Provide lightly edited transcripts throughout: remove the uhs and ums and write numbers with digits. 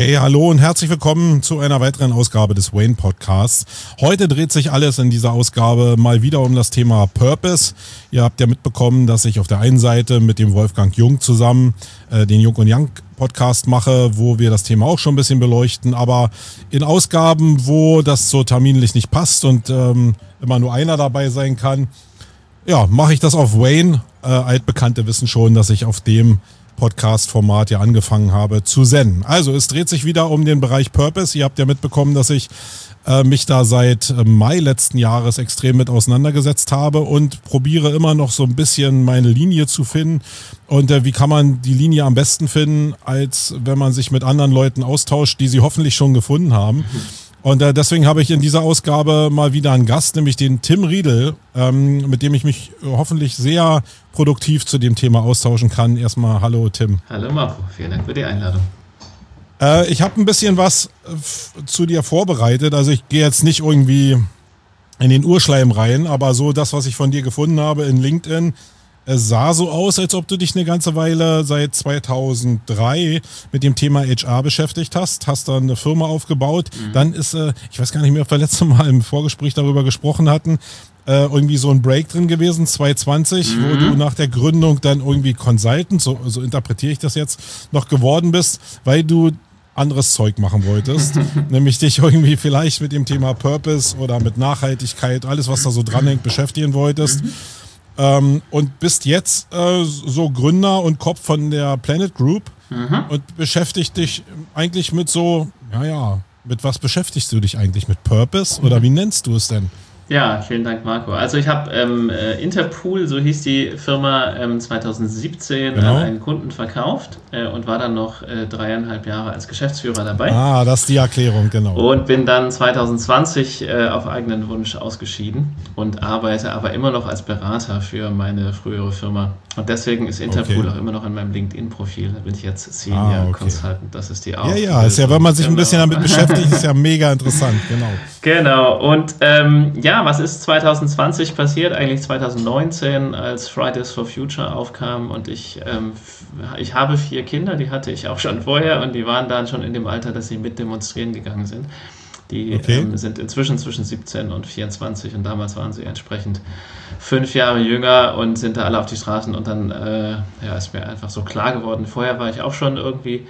Hey, hallo und herzlich willkommen zu einer weiteren Ausgabe des Wayne Podcasts. Heute dreht sich alles in dieser Ausgabe mal wieder um das Thema Purpose. Ihr habt ja mitbekommen, dass ich auf der einen Seite mit dem Wolfgang Jung zusammen den Jung und Young Podcast mache, wo wir das Thema auch schon ein bisschen beleuchten, aber in Ausgaben, wo das so terminlich nicht passt und immer nur einer dabei sein kann, ja, mache ich das auf Wayne. Altbekannte wissen schon, dass ich auf dem Podcast-Format ja angefangen habe zu senden. Also es dreht sich wieder um den Bereich Purpose. Ihr habt ja mitbekommen, dass ich mich da seit Mai letzten Jahres extrem mit auseinandergesetzt habe und probiere immer noch so ein bisschen meine Linie zu finden. Und wie kann man die Linie am besten finden, als wenn man sich mit anderen Leuten austauscht, die sie hoffentlich schon gefunden haben. Und deswegen habe ich in dieser Ausgabe mal wieder einen Gast, nämlich den Tim Riedel, mit dem ich mich hoffentlich sehr produktiv zu dem Thema austauschen kann. Erstmal hallo Tim. Hallo Marco, vielen Dank für die Einladung. Ich habe ein bisschen was zu dir vorbereitet. Also ich gehe jetzt nicht irgendwie in den Urschleim rein, aber so das, was ich von dir gefunden habe in LinkedIn, es sah so aus, als ob du dich eine ganze Weile seit 2003 mit dem Thema HR beschäftigt hast. Hast dann eine Firma aufgebaut. Dann ist, ich weiß gar nicht mehr, ob wir letztes Mal im Vorgespräch darüber gesprochen hatten, irgendwie so ein Break drin gewesen, 2020, wo du nach der Gründung dann irgendwie Consultant, so interpretiere ich das jetzt, noch geworden bist, weil du anderes Zeug machen wolltest, nämlich dich irgendwie vielleicht mit dem Thema Purpose oder mit Nachhaltigkeit, alles was da so dranhängt, beschäftigen wolltest. Und bist jetzt so Gründer und Kopf von der Planet Group und beschäftigt dich eigentlich mit so, mit was beschäftigst du dich eigentlich? Mit Purpose oder wie nennst du es denn? Ja, vielen Dank Marco. Also ich habe Interpool, so hieß die Firma, 2017 an einen Kunden verkauft und war dann noch 3,5 Jahre als Geschäftsführer dabei. Ah, das ist die Erklärung, genau. Und bin dann 2020 auf eigenen Wunsch ausgeschieden und arbeite aber immer noch als Berater für meine frühere Firma. Und deswegen ist Interpool auch immer noch in meinem LinkedIn-Profil. Da bin ich jetzt Senior Consultant. Das ist die Aufgabe. Ja, ist ja, wenn man sich ein bisschen damit beschäftigt, ist ja mega interessant, genau. Genau. Und was ist 2020 passiert? Eigentlich 2019, als Fridays for Future aufkam und ich habe 4 Kinder, die hatte ich auch schon vorher und die waren dann schon in dem Alter, dass sie mit demonstrieren gegangen sind. Die sind inzwischen zwischen 17 und 24 und damals waren sie entsprechend 5 Jahre jünger und sind da alle auf die Straßen und dann ist mir einfach so klar geworden. Vorher war ich auch schon irgendwie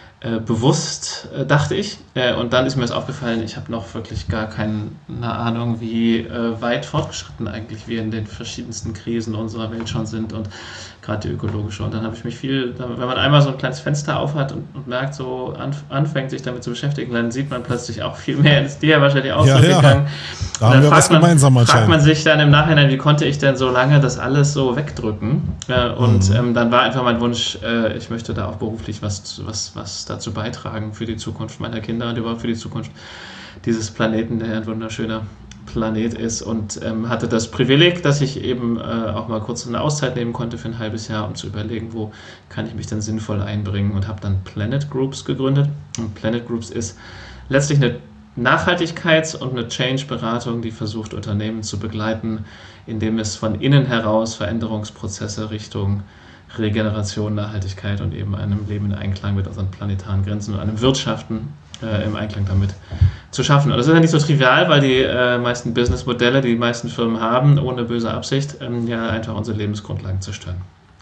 bewusst, dachte ich. Und dann ist mir das aufgefallen, ich habe noch wirklich gar keine Ahnung, wie weit fortgeschritten eigentlich wir in den verschiedensten Krisen unserer Welt schon sind und gerade die ökologische. Und dann habe ich mich wenn man einmal so ein kleines Fenster aufhat und merkt, so anfängt sich damit zu beschäftigen, dann sieht man plötzlich auch viel mehr. Ist dir ja wahrscheinlich auch so gegangen. Da haben wir was gemeinsam anscheinend. Fragt man sich dann im Nachhinein, wie konnte ich denn so lange das alles so wegdrücken? Dann war einfach mein Wunsch, ich möchte da auch beruflich was dazu beitragen für die Zukunft meiner Kinder und überhaupt für die Zukunft dieses Planeten, der ein wunderschöner Planet ist und hatte das Privileg, dass ich eben auch mal kurz eine Auszeit nehmen konnte für ein halbes Jahr, um zu überlegen, wo kann ich mich denn sinnvoll einbringen und habe dann Planet Groups gegründet. Und Planet Groups ist letztlich eine Nachhaltigkeits- und eine Change-Beratung, die versucht, Unternehmen zu begleiten, indem es von innen heraus Veränderungsprozesse Richtung Regeneration, Nachhaltigkeit und eben einem Leben in Einklang mit unseren planetaren Grenzen und einem Wirtschaften im Einklang damit zu schaffen. Und das ist ja nicht so trivial, weil die meisten Businessmodelle, die meisten Firmen haben, ohne böse Absicht, einfach unsere Lebensgrundlagen zerstören.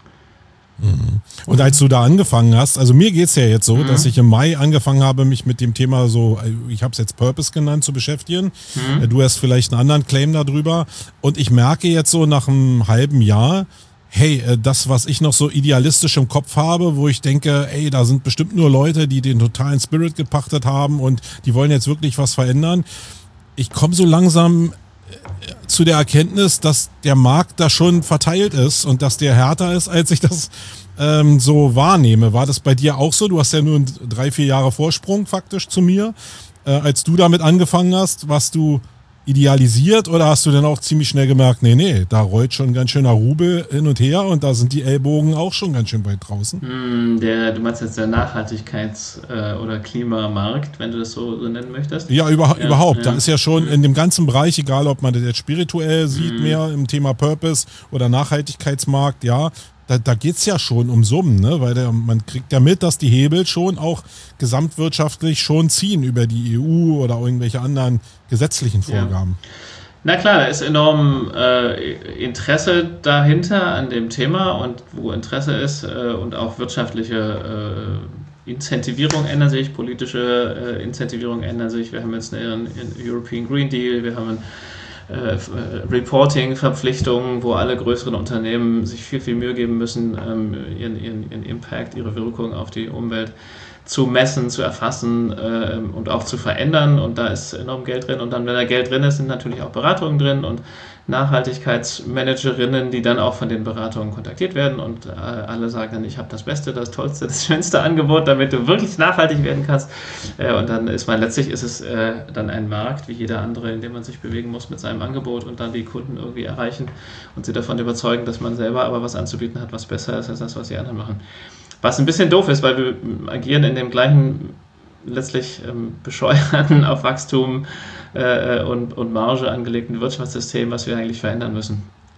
Und als du da angefangen hast, also mir geht es ja jetzt so, dass ich im Mai angefangen habe, mich mit dem Thema so, ich habe es jetzt Purpose genannt, zu beschäftigen. Du hast vielleicht einen anderen Claim darüber. Und ich merke jetzt so nach einem halben Jahr, hey, das, was ich noch so idealistisch im Kopf habe, wo ich denke, ey, da sind bestimmt nur Leute, die den totalen Spirit gepachtet haben und die wollen jetzt wirklich was verändern. Ich komme so langsam zu der Erkenntnis, dass der Markt da schon verteilt ist und dass der härter ist, als ich das so wahrnehme. War das bei dir auch so? Du hast ja nur 3-4 Jahre Vorsprung faktisch zu mir. Als du damit angefangen hast, warst du idealisiert oder hast du dann auch ziemlich schnell gemerkt, nee, da rollt schon ein ganz schöner Rubel hin und her und da sind die Ellbogen auch schon ganz schön weit draußen? Du meinst jetzt der Nachhaltigkeits- oder Klimamarkt, wenn du das so nennen möchtest? Ja, überhaupt. Ja. Da ist ja schon in dem ganzen Bereich, egal ob man das jetzt spirituell sieht, mehr im Thema Purpose oder Nachhaltigkeitsmarkt, ja, da geht es ja schon um Summen, ne? Weil man kriegt ja mit, dass die Hebel schon auch gesamtwirtschaftlich schon ziehen über die EU oder irgendwelche anderen gesetzlichen Vorgaben. Ja. Na klar, da ist enorm Interesse dahinter an dem Thema, und wo Interesse ist und auch wirtschaftliche Incentivierung ändern sich, politische Incentivierung ändern sich. Wir haben jetzt einen European Green Deal, wir haben Reporting-Verpflichtungen, wo alle größeren Unternehmen sich viel, viel Mühe geben müssen, ihren Impact, ihre Wirkung auf die Umwelt zu messen, zu erfassen und auch zu verändern. Und da ist enorm Geld drin. Und dann, wenn da Geld drin ist, sind natürlich auch Beratungen drin und Nachhaltigkeitsmanagerinnen, die dann auch von den Beratungen kontaktiert werden, und alle sagen dann, ich habe das Beste, das Tollste, das schönste Angebot, damit du wirklich nachhaltig werden kannst. Und dann letztlich ist es dann ein Markt wie jeder andere, in dem man sich bewegen muss mit seinem Angebot und dann die Kunden irgendwie erreichen und sie davon überzeugen, dass man selber aber was anzubieten hat, was besser ist als das, was die anderen machen. Was ein bisschen doof ist, weil wir agieren in dem gleichen, letztlich bescheuerten, auf Wachstum und Marge angelegten Wirtschaftssystem, was wir eigentlich verändern müssen.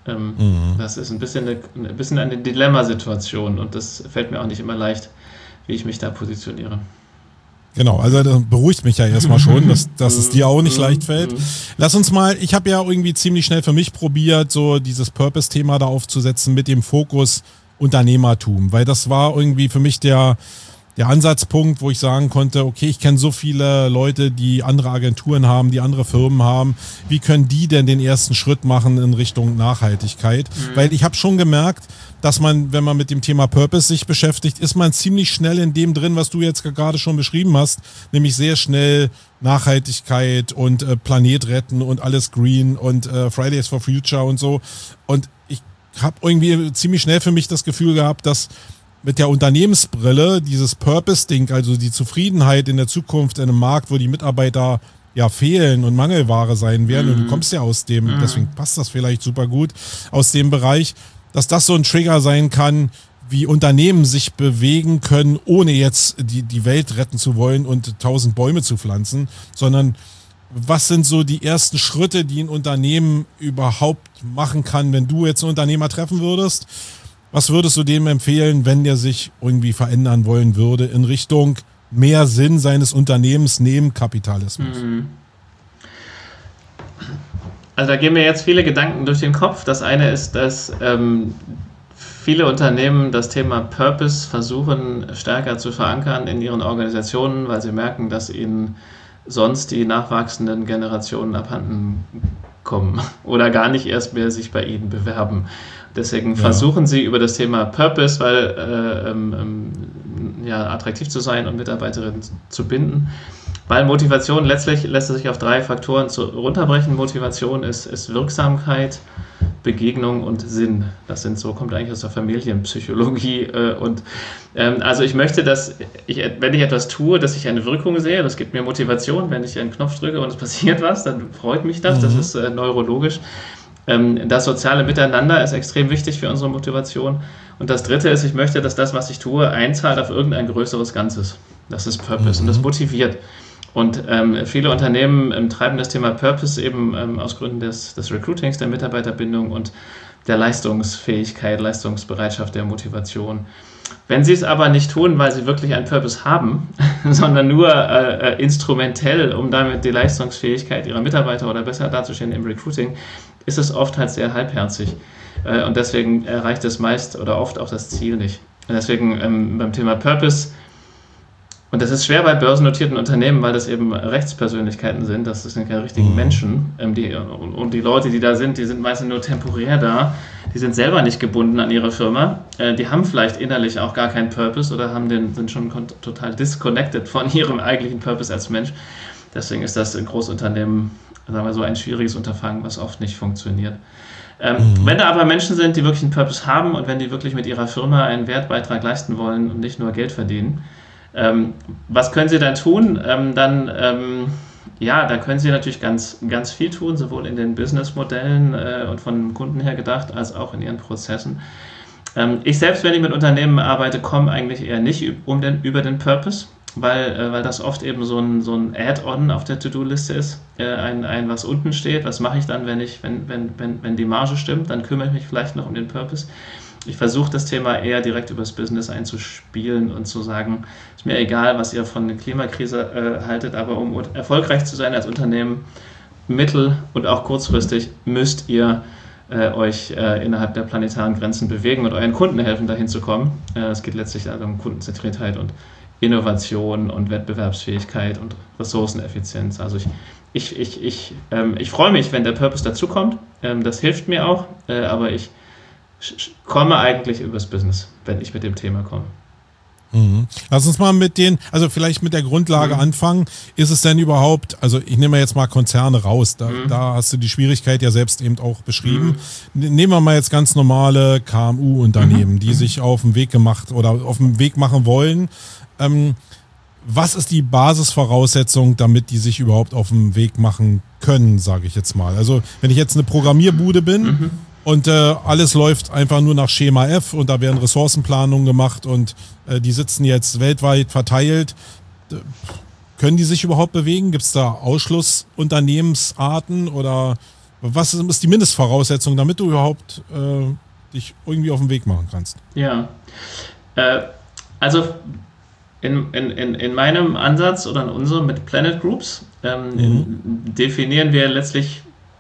Das ist ein bisschen eine Dilemmasituation, und das fällt mir auch nicht immer leicht, wie ich mich da positioniere. Genau, also das beruhigt mich ja erstmal schon, dass es dir auch nicht leicht fällt. Lass uns mal, ich habe ja irgendwie ziemlich schnell für mich probiert, so dieses Purpose-Thema da aufzusetzen mit dem Fokus Unternehmertum, weil das war irgendwie für mich der Ansatzpunkt, wo ich sagen konnte, okay, ich kenne so viele Leute, die andere Agenturen haben, die andere Firmen haben. Wie können die denn den ersten Schritt machen in Richtung Nachhaltigkeit? Weil ich habe schon gemerkt, dass man, wenn man mit dem Thema Purpose sich beschäftigt, ist man ziemlich schnell in dem drin, was du jetzt gerade schon beschrieben hast, nämlich sehr schnell Nachhaltigkeit und Planet retten und alles green und Fridays for Future und so. Und ich habe irgendwie ziemlich schnell für mich das Gefühl gehabt, dass mit der Unternehmensbrille dieses Purpose-Ding, also die Zufriedenheit in der Zukunft in einem Markt, wo die Mitarbeiter ja fehlen und Mangelware sein werden, und du kommst ja aus dem, deswegen passt das vielleicht super gut, aus dem Bereich, dass das so ein Trigger sein kann, wie Unternehmen sich bewegen können, ohne jetzt die Welt retten zu wollen und 1000 Bäume zu pflanzen, sondern was sind so die ersten Schritte, die ein Unternehmen überhaupt machen kann, wenn du jetzt einen Unternehmer treffen würdest? Was würdest du dem empfehlen, wenn der sich irgendwie verändern wollen würde in Richtung mehr Sinn seines Unternehmens neben Kapitalismus? Also da gehen mir jetzt viele Gedanken durch den Kopf. Das eine ist, dass viele Unternehmen das Thema Purpose versuchen stärker zu verankern in ihren Organisationen, weil sie merken, dass ihnen sonst die nachwachsenden Generationen abhanden kommen oder gar nicht erst mehr sich bei ihnen bewerben. Deswegen versuchen sie über das Thema Purpose, attraktiv zu sein und Mitarbeiterinnen zu binden. Weil Motivation letztlich lässt sich auf 3 Faktoren runterbrechen. Motivation ist Wirksamkeit, Begegnung und Sinn. Das kommt eigentlich aus der Familienpsychologie. Also ich möchte, dass wenn ich etwas tue, dass ich eine Wirkung sehe. Das gibt mir Motivation. Wenn ich einen Knopf drücke und es passiert was, dann freut mich das. Das ist neurologisch. Das soziale Miteinander ist extrem wichtig für unsere Motivation. Und das Dritte ist, ich möchte, dass das, was ich tue, einzahlt auf irgendein größeres Ganzes. Das ist Purpose und das motiviert. Und viele Unternehmen treiben das Thema Purpose eben aus Gründen des Recruitings, der Mitarbeiterbindung und der Leistungsfähigkeit, Leistungsbereitschaft, der Motivation. Wenn sie es aber nicht tun, weil sie wirklich einen Purpose haben, sondern nur instrumentell, um damit die Leistungsfähigkeit ihrer Mitarbeiter oder besser darzustellen im Recruiting, ist es oft halt sehr halbherzig. Und deswegen erreicht es meist oder oft auch das Ziel nicht. Und deswegen beim Thema Purpose, und das ist schwer bei börsennotierten Unternehmen, weil das eben Rechtspersönlichkeiten sind, das sind keine richtigen Menschen. Und die Leute, die da sind, die sind meistens nur temporär da. Die sind selber nicht gebunden an ihre Firma. Die haben vielleicht innerlich auch gar keinen Purpose oder sind schon total disconnected von ihrem eigentlichen Purpose als Mensch. Deswegen ist das in Großunternehmen, sagen wir so, ein schwieriges Unterfangen, was oft nicht funktioniert. Wenn da aber Menschen sind, die wirklich einen Purpose haben und wenn die wirklich mit ihrer Firma einen Wertbeitrag leisten wollen und nicht nur Geld verdienen, was können sie dann tun? Dann können sie natürlich ganz, ganz viel tun, sowohl in den Businessmodellen und von Kunden her gedacht, als auch in ihren Prozessen. Ich selbst, wenn ich mit Unternehmen arbeite, komme eigentlich eher nicht über den Purpose, weil das oft eben so ein Add-on auf der To-Do-Liste ist, ein was unten steht. Was mache ich dann, wenn die Marge stimmt? Dann kümmere ich mich vielleicht noch um den Purpose. Ich versuche das Thema eher direkt übers Business einzuspielen und zu sagen, ist mir egal, was ihr von der Klimakrise haltet, aber um erfolgreich zu sein als Unternehmen, mittel- und auch kurzfristig müsst ihr euch innerhalb der planetaren Grenzen bewegen und euren Kunden helfen, dahin zu kommen. Es geht letztlich also um Kundenzentriertheit und Innovation und Wettbewerbsfähigkeit und Ressourceneffizienz. Also ich freue mich, wenn der Purpose dazukommt. Das hilft mir auch, aber ich komme eigentlich übers Business, wenn ich mit dem Thema komme. Lass uns mal also vielleicht mit der Grundlage anfangen. Ist es denn überhaupt, also ich nehme jetzt mal Konzerne raus, da hast du die Schwierigkeit ja selbst eben auch beschrieben. Nehmen wir mal jetzt ganz normale KMU-Unternehmen, die sich auf den Weg gemacht oder auf den Weg machen wollen. Was ist die Basisvoraussetzung, damit die sich überhaupt auf den Weg machen können, sage ich jetzt mal. Also wenn ich jetzt eine Programmierbude bin und alles läuft einfach nur nach Schema F und da werden Ressourcenplanungen gemacht und die sitzen jetzt weltweit verteilt, können die sich überhaupt bewegen? Gibt es da Ausschlussunternehmensarten oder was ist die Mindestvoraussetzung, damit du überhaupt dich irgendwie auf den Weg machen kannst? Ja, also in meinem Ansatz oder in unserem mit Planet Groups definieren wir letztlich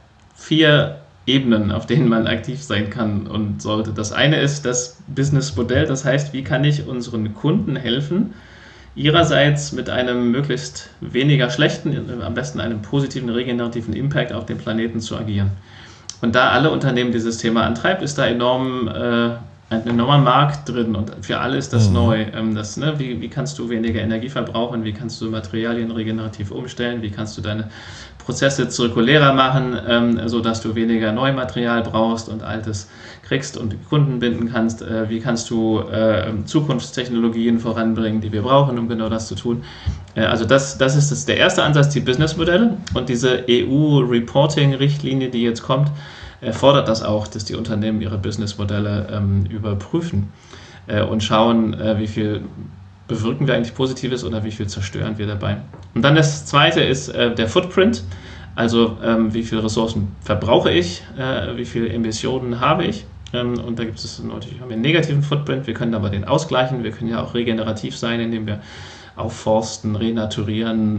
4 Ebenen, auf denen man aktiv sein kann und sollte. Das eine ist das Businessmodell, das heißt, wie kann ich unseren Kunden helfen, ihrerseits mit einem möglichst weniger schlechten, am besten einem positiven, regenerativen Impact auf den Planeten zu agieren. Und da alle Unternehmen dieses Thema antreibt, ist da ein enormer Markt drin und für alle ist das neu. Wie kannst du weniger Energie verbrauchen, wie kannst du Materialien regenerativ umstellen, wie kannst du deine Prozesse zirkulärer machen, sodass du weniger Neumaterial brauchst und Altes kriegst und Kunden binden kannst, wie kannst du Zukunftstechnologien voranbringen, die wir brauchen, um genau das zu tun. Also das ist der erste Ansatz, die Businessmodelle und diese EU-Reporting-Richtlinie, die jetzt kommt, fordert das auch, dass die Unternehmen ihre Businessmodelle überprüfen und schauen, wie viel bewirken wir eigentlich Positives oder wie viel zerstören wir dabei. Und dann das zweite ist der Footprint, also wie viele Ressourcen verbrauche ich, wie viele Emissionen habe ich. Und da gibt es natürlich einen negativen Footprint, wir können aber den ausgleichen, wir können ja auch regenerativ sein, indem wir aufforsten, renaturieren,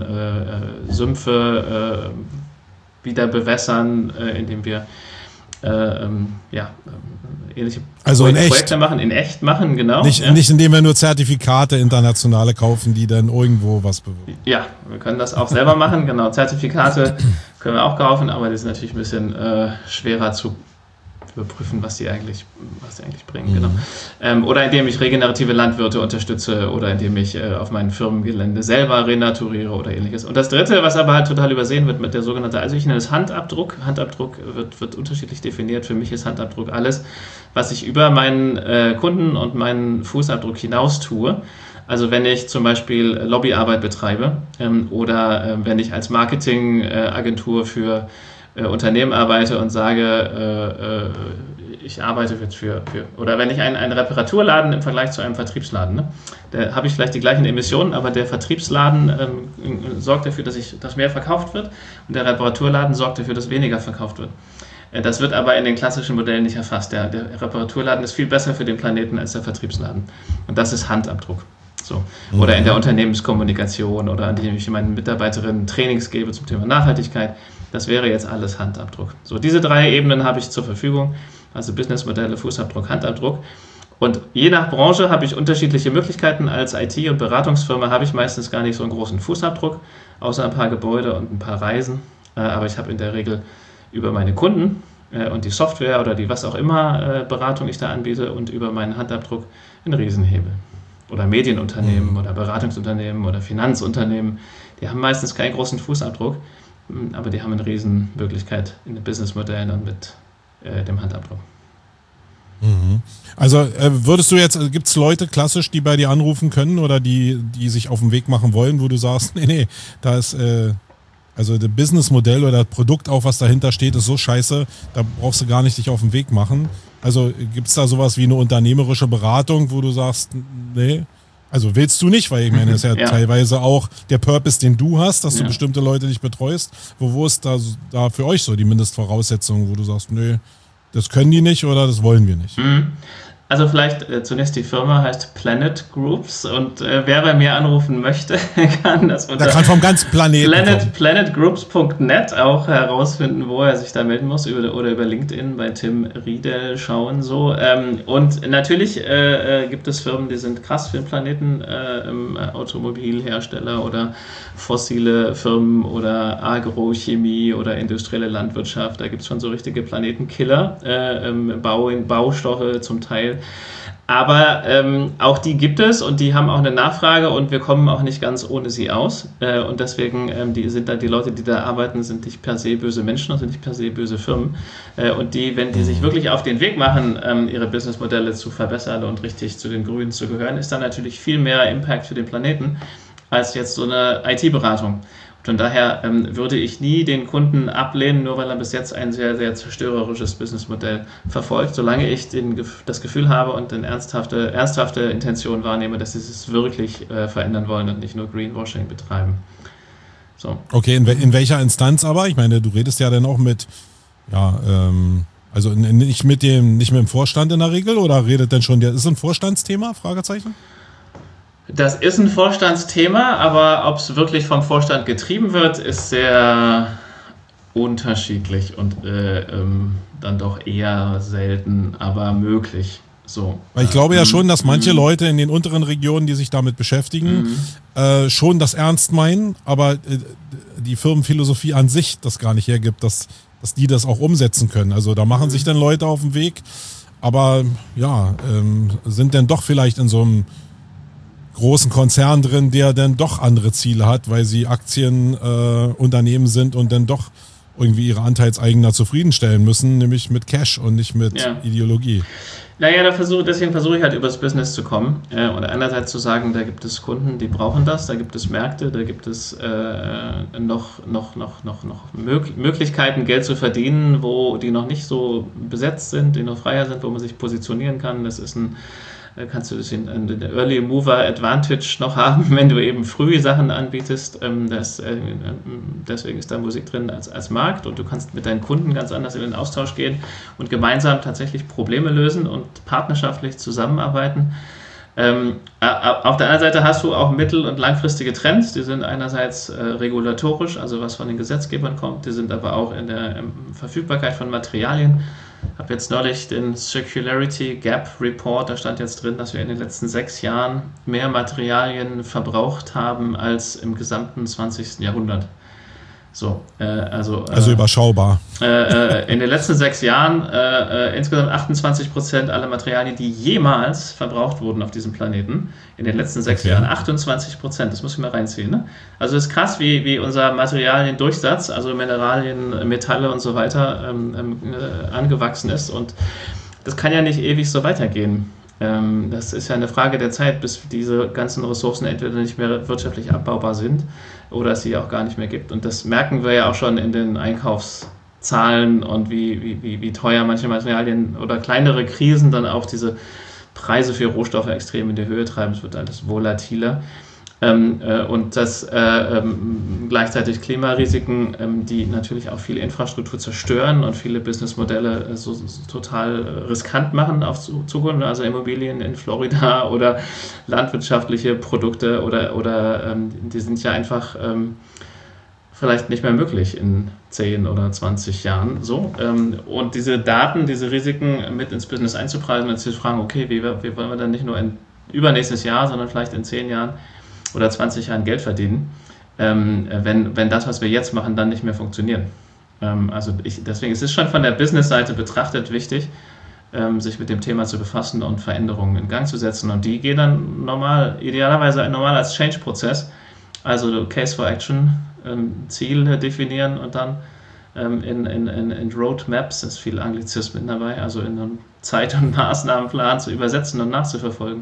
Sümpfe wieder bewässern, indem wir ähnliche Projekte machen, in echt machen, genau. Nicht indem wir nur Zertifikate internationale kaufen, die dann irgendwo was bewirken. Ja, wir können das auch selber machen, genau. Zertifikate können wir auch kaufen, aber die sind natürlich ein bisschen schwerer zu überprüfen, was die eigentlich bringen, genau. Oder indem ich regenerative Landwirte unterstütze oder indem ich auf meinem Firmengelände selber renaturiere oder ähnliches. Und das dritte, was aber halt total übersehen wird mit der sogenannten, also ich nenne es Handabdruck. Handabdruck wird unterschiedlich definiert. Für mich ist Handabdruck alles, was ich über meinen Kunden und meinen Fußabdruck hinaus tue. Also wenn ich zum Beispiel Lobbyarbeit betreibe oder wenn ich als Marketingagentur für Unternehmen arbeite und sage, ich arbeite jetzt oder wenn ich einen Reparaturladen im Vergleich zu einem Vertriebsladen, da habe ich vielleicht die gleichen Emissionen, aber der Vertriebsladen sorgt dafür, dass mehr verkauft wird und der Reparaturladen sorgt dafür, dass weniger verkauft wird. Das wird aber in den klassischen Modellen nicht erfasst. Der Reparaturladen ist viel besser für den Planeten als der Vertriebsladen. Und das ist Handabdruck. So. Oder in der Unternehmenskommunikation oder indem ich meinen Mitarbeiterinnen Trainings gebe zum Thema Nachhaltigkeit. Das wäre jetzt alles Handabdruck. So, diese 3 Ebenen habe ich zur Verfügung, also Businessmodelle, Fußabdruck, Handabdruck. Und je nach Branche habe ich unterschiedliche Möglichkeiten. Als IT- und Beratungsfirma habe ich meistens gar nicht so einen großen Fußabdruck, außer ein paar Gebäude und ein paar Reisen. Aber ich habe in der Regel über meine Kunden und die Software oder die was auch immer Beratung ich da anbiete und über meinen Handabdruck einen Riesenhebel. Oder Medienunternehmen oder Beratungsunternehmen oder Finanzunternehmen, die haben meistens keinen großen Fußabdruck, aber die haben eine riesen Möglichkeit in den Businessmodellen und mit dem Handabdruck. Also würdest du jetzt, gibt es Leute klassisch, die bei dir anrufen können oder die sich auf den Weg machen wollen, wo du sagst, nee, da ist also das Businessmodell oder das Produkt auch, was dahinter steht, ist so scheiße, da brauchst du gar nicht dich auf den Weg machen. Also gibt es da sowas wie eine unternehmerische Beratung, wo du sagst, nee, also willst du nicht, weil ich meine, das ist ja teilweise auch der Purpose, den du hast, dass du bestimmte Leute dich betreust. Wo ist da für euch so die Mindestvoraussetzung, wo du sagst, nee, das können die nicht oder das wollen wir nicht? Also vielleicht zunächst die Firma heißt Planet Groups und wer bei mir anrufen möchte, kann das unter vom ganzen Planeten planetgroups.net auch herausfinden, wo er sich da melden muss oder über LinkedIn bei Tim Riedel schauen. So. Und natürlich gibt es Firmen, die sind krass für den Planeten, Automobilhersteller oder fossile Firmen oder Agrochemie oder industrielle Landwirtschaft. Da gibt es schon so richtige Planetenkiller, Baustoffe zum Teil. Aber auch die gibt es und die haben auch eine Nachfrage und wir kommen auch nicht ganz ohne sie aus. Und deswegen sind da die Leute, die da arbeiten, sind nicht per se böse Menschen und sind nicht per se böse Firmen. Und wenn die sich wirklich auf den Weg machen, ihre Businessmodelle zu verbessern und richtig zu den Grünen zu gehören, ist dann natürlich viel mehr Impact für den Planeten als jetzt so eine IT-Beratung. Von daher würde ich nie den Kunden ablehnen, nur weil er bis jetzt ein sehr, sehr zerstörerisches Businessmodell verfolgt, solange ich das Gefühl habe und eine ernsthafte Intention wahrnehme, dass sie es wirklich verändern wollen und nicht nur Greenwashing betreiben. So. Okay, in welcher Instanz aber? Ich meine, du redest ja dann auch mit, also nicht mit dem Vorstand in der Regel oder redet denn schon, ist ein Vorstandsthema? Fragezeichen? Das ist ein Vorstandsthema, aber ob es wirklich vom Vorstand getrieben wird, ist sehr unterschiedlich und dann doch eher selten, aber möglich. So. Weil ich glaube ja schon, dass manche Leute in den unteren Regionen, die sich damit beschäftigen, schon das ernst meinen, aber die Firmenphilosophie an sich das gar nicht hergibt, dass die das auch umsetzen können. Also da machen sich dann Leute auf den Weg, aber sind dann doch vielleicht in so einem großen Konzern drin, der dann doch andere Ziele hat, weil sie Aktienunternehmen sind und dann doch irgendwie ihre Anteilseigner zufriedenstellen müssen, nämlich mit Cash und nicht mit Ideologie. Naja, deswegen versuche ich halt übers Business zu kommen und einerseits zu sagen, da gibt es Kunden, die brauchen das, da gibt es Märkte, da gibt es noch Möglichkeiten, Geld zu verdienen, die noch nicht so besetzt sind, die noch freier sind, wo man sich positionieren kann. Das ist kannst du das in der Early Mover Advantage noch haben, wenn du eben früh Sachen anbietest. Deswegen ist da Musik drin als Markt und du kannst mit deinen Kunden ganz anders in den Austausch gehen und gemeinsam tatsächlich Probleme lösen und partnerschaftlich zusammenarbeiten. Auf der anderen Seite hast du auch mittel- und langfristige Trends, die sind einerseits regulatorisch, also was von den Gesetzgebern kommt, die sind aber auch in der Verfügbarkeit von Materialien. Ich habe jetzt neulich den Circularity Gap Report, da stand jetzt drin, dass wir in den letzten 6 Jahren mehr Materialien verbraucht haben als im gesamten 20. Jahrhundert. So, also überschaubar. In den letzten 6 Jahren insgesamt 28% aller Materialien, die jemals verbraucht wurden auf diesem Planeten. In den letzten 6 Jahren 28%, das muss ich mal reinziehen. Ne? Also es ist krass, wie unser Materialiendurchsatz, also Mineralien, Metalle und so weiter angewachsen ist. Und das kann ja nicht ewig so weitergehen. Das ist ja eine Frage der Zeit, bis diese ganzen Ressourcen entweder nicht mehr wirtschaftlich abbaubar sind oder es sie auch gar nicht mehr gibt. Und das merken wir ja auch schon in den Einkaufszahlen und wie teuer manche Materialien oder kleinere Krisen dann auch diese Preise für Rohstoffe extrem in die Höhe treiben. Es wird alles volatiler. Und das gleichzeitig Klimarisiken, die natürlich auch viele Infrastruktur zerstören und viele Businessmodelle so total riskant machen auf Zukunft, also Immobilien in Florida oder landwirtschaftliche Produkte oder die sind ja einfach vielleicht nicht mehr möglich in 10 oder 20 Jahren. So. Und diese Daten, diese Risiken mit ins Business einzupreisen und zu fragen, okay, wie wollen wir dann nicht nur in übernächstes Jahr, sondern vielleicht in 10 Jahren oder 20 Jahren Geld verdienen, wenn das, was wir jetzt machen, dann nicht mehr funktioniert. Deswegen ist es schon von der Business-Seite betrachtet wichtig, sich mit dem Thema zu befassen und Veränderungen in Gang zu setzen. Und die gehen dann idealerweise als Change-Prozess, also Case for Action, Ziel definieren und dann in Roadmaps, ist viel Anglizismen dabei, also in einem Zeit- und Maßnahmenplan zu übersetzen und nachzuverfolgen.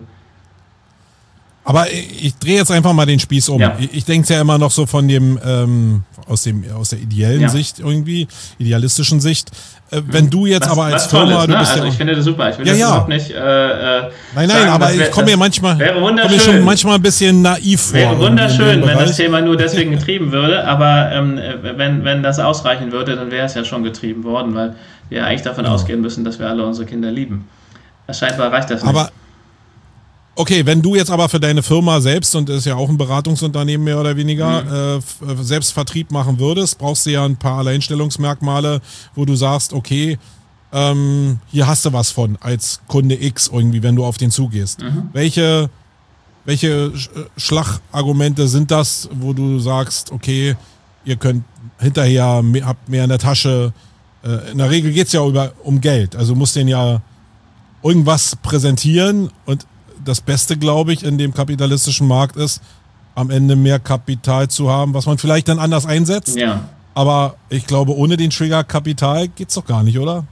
Aber ich drehe jetzt einfach mal den Spieß um. Ja. Ich denke es ja immer noch so von aus der ideellen Sicht irgendwie, idealistischen Sicht. Wenn du jetzt aber als Firma... Ist, ne? Also ich finde das super. Ich will das überhaupt nicht Nein, aber ich komme mir manchmal ein bisschen naiv vor. Wäre wunderschön, wenn das Thema nur deswegen getrieben würde, aber wenn das ausreichen würde, dann wäre es ja schon getrieben worden, weil wir eigentlich davon ausgehen müssen, dass wir alle unsere Kinder lieben. Scheinbar reicht das nicht. Aber okay, wenn du jetzt aber für deine Firma selbst, und das ist ja auch ein Beratungsunternehmen mehr oder weniger, selbst Vertrieb machen würdest, brauchst du ja ein paar Alleinstellungsmerkmale, wo du sagst, okay, hier hast du was von als Kunde X irgendwie, wenn du auf den zugehst. Welche Schlagargumente sind das, wo du sagst, okay, ihr könnt hinterher, habt mehr in der Tasche. In der Regel geht es ja um Geld. Also du musst denen ja irgendwas präsentieren, und das Beste, glaube ich, in dem kapitalistischen Markt ist, am Ende mehr Kapital zu haben, was man vielleicht dann anders einsetzt. Ja. Aber ich glaube, ohne den Trigger Kapital geht's doch gar nicht, oder?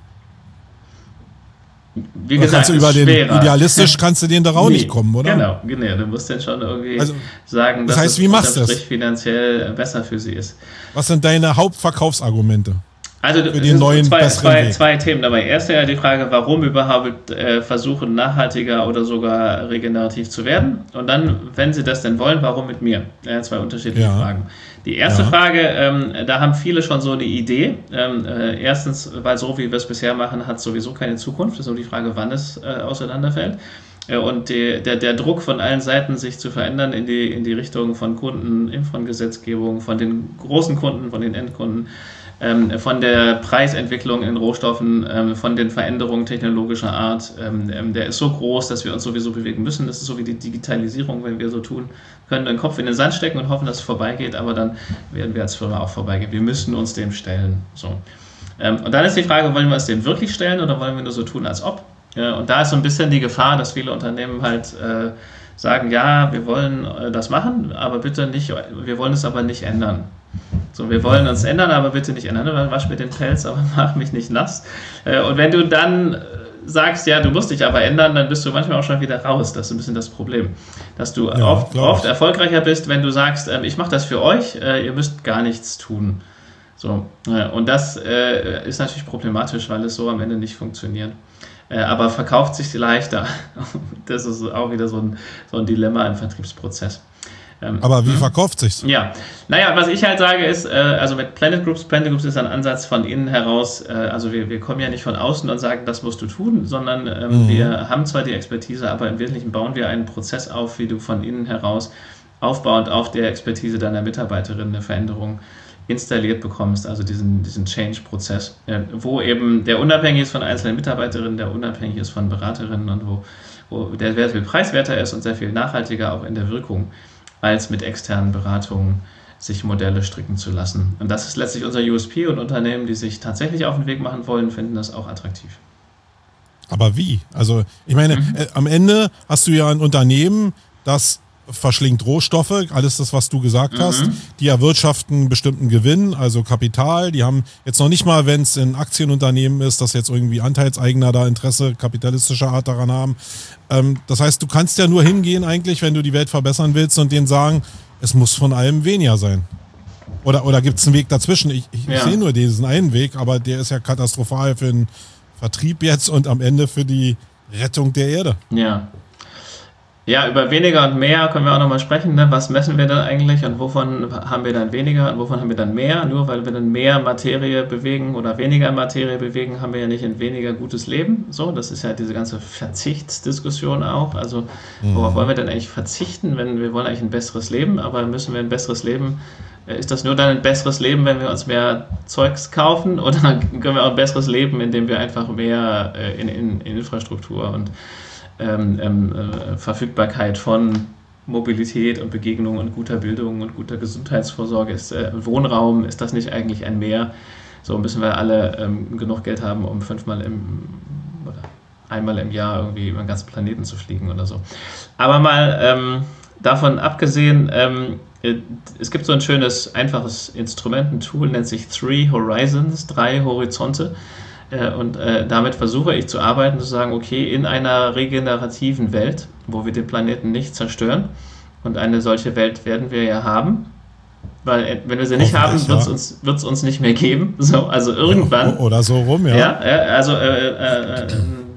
Wie gesagt, idealistisch kannst du den da auch nicht kommen, oder? Genau. Du musst dann schon irgendwie sagen, dass es unterm Strich finanziell besser für sie ist. Was sind deine Hauptverkaufsargumente? Also für den neuen zwei Themen dabei. Erst ja die Frage, warum überhaupt versuchen, nachhaltiger oder sogar regenerativ zu werden. Und dann, wenn sie das denn wollen, warum mit mir? Zwei unterschiedliche Fragen. Die erste Frage, da haben viele schon so die Idee. Erstens, weil so wie wir es bisher machen, hat sowieso keine Zukunft. Das ist nur die Frage, wann es auseinanderfällt. Und der Druck von allen Seiten, sich zu verändern in die Richtung von Kunden, von Gesetzgebung, von den großen Kunden, von den Endkunden, von der Preisentwicklung in Rohstoffen, von den Veränderungen technologischer Art, der ist so groß, dass wir uns sowieso bewegen müssen. Das ist so wie die Digitalisierung, wenn wir so tun, können den Kopf in den Sand stecken und hoffen, dass es vorbeigeht, aber dann werden wir als Firma auch vorbeigehen. Wir müssen uns dem stellen. So. Und dann ist die Frage, wollen wir uns dem wirklich stellen oder wollen wir nur so tun, als ob? Und da ist so ein bisschen die Gefahr, dass viele Unternehmen halt sagen, ja, wir wollen das machen, aber bitte nicht, wir wollen es aber nicht ändern. So, wir wollen uns ändern, aber bitte nicht ändern. Dann wasch mir den Pelz, aber mach mich nicht nass. Und wenn du dann sagst, ja, du musst dich aber ändern, dann bist du manchmal auch schon wieder raus. Das ist ein bisschen das Problem. Dass du oft erfolgreicher bist, wenn du sagst, ich mache das für euch, ihr müsst gar nichts tun. So, und das ist natürlich problematisch, weil es so am Ende nicht funktioniert. Aber verkauft sich leichter. Das ist auch wieder so ein Dilemma im Vertriebsprozess. Aber wie verkauft sich's? Ja, naja, was ich halt sage ist, also mit Planet Groups ist ein Ansatz von innen heraus, also wir kommen ja nicht von außen und sagen, das musst du tun, sondern wir haben zwar die Expertise, aber im Wesentlichen bauen wir einen Prozess auf, wie du von innen heraus aufbauend auf der Expertise deiner Mitarbeiterin eine Veränderung installiert bekommst, also diesen Change-Prozess, wo eben der unabhängig ist von einzelnen Mitarbeiterinnen, der unabhängig ist von Beraterinnen und wo der sehr viel preiswerter ist und sehr viel nachhaltiger auch in der Wirkung, als mit externen Beratungen sich Modelle stricken zu lassen. Und das ist letztlich unser USP, und Unternehmen, die sich tatsächlich auf den Weg machen wollen, finden das auch attraktiv. Aber wie? Also ich meine, am Ende hast du ja ein Unternehmen, das verschlingt Rohstoffe, alles das, was du gesagt hast. Die erwirtschaften einen bestimmten Gewinn, also Kapital. Die haben jetzt noch nicht mal, wenn es ein Aktienunternehmen ist, dass jetzt irgendwie Anteilseigner da Interesse kapitalistischer Art daran haben. Das heißt, du kannst ja nur hingehen eigentlich, wenn du die Welt verbessern willst, und denen sagen, es muss von allem weniger sein. Oder gibt es einen Weg dazwischen? Ich sehe nur diesen einen Weg, aber der ist ja katastrophal für den Vertrieb jetzt und am Ende für die Rettung der Erde. Ja, über weniger und mehr können wir auch nochmal sprechen. Ne? Was messen wir denn eigentlich und wovon haben wir dann weniger und wovon haben wir dann mehr? Nur weil wir dann mehr Materie bewegen oder weniger Materie bewegen, haben wir ja nicht ein weniger gutes Leben. So, das ist ja diese ganze Verzichtsdiskussion auch. Also, worauf wollen wir denn eigentlich verzichten, wenn wir wollen eigentlich ein besseres Leben? Aber müssen wir ein besseres Leben, ist das nur dann ein besseres Leben, wenn wir uns mehr Zeugs kaufen? Oder können wir auch ein besseres Leben, indem wir einfach mehr in Infrastruktur und Verfügbarkeit von Mobilität und Begegnung und guter Bildung und guter Gesundheitsvorsorge ist, Wohnraum, ist das nicht eigentlich ein Mehr? So müssen wir alle genug Geld haben, um einmal im Jahr irgendwie über den ganzen Planeten zu fliegen oder so. Aber mal davon abgesehen, es gibt so ein schönes, einfaches Instrument, ein Tool, nennt sich 3 Horizons, 3 Horizonte. Und damit versuche ich zu arbeiten, zu sagen, okay, in einer regenerativen Welt, wo wir den Planeten nicht zerstören, und eine solche Welt werden wir ja haben, weil wenn wir sie nicht haben, wird es uns nicht mehr geben. So, also irgendwann. Oder so rum, ja. Also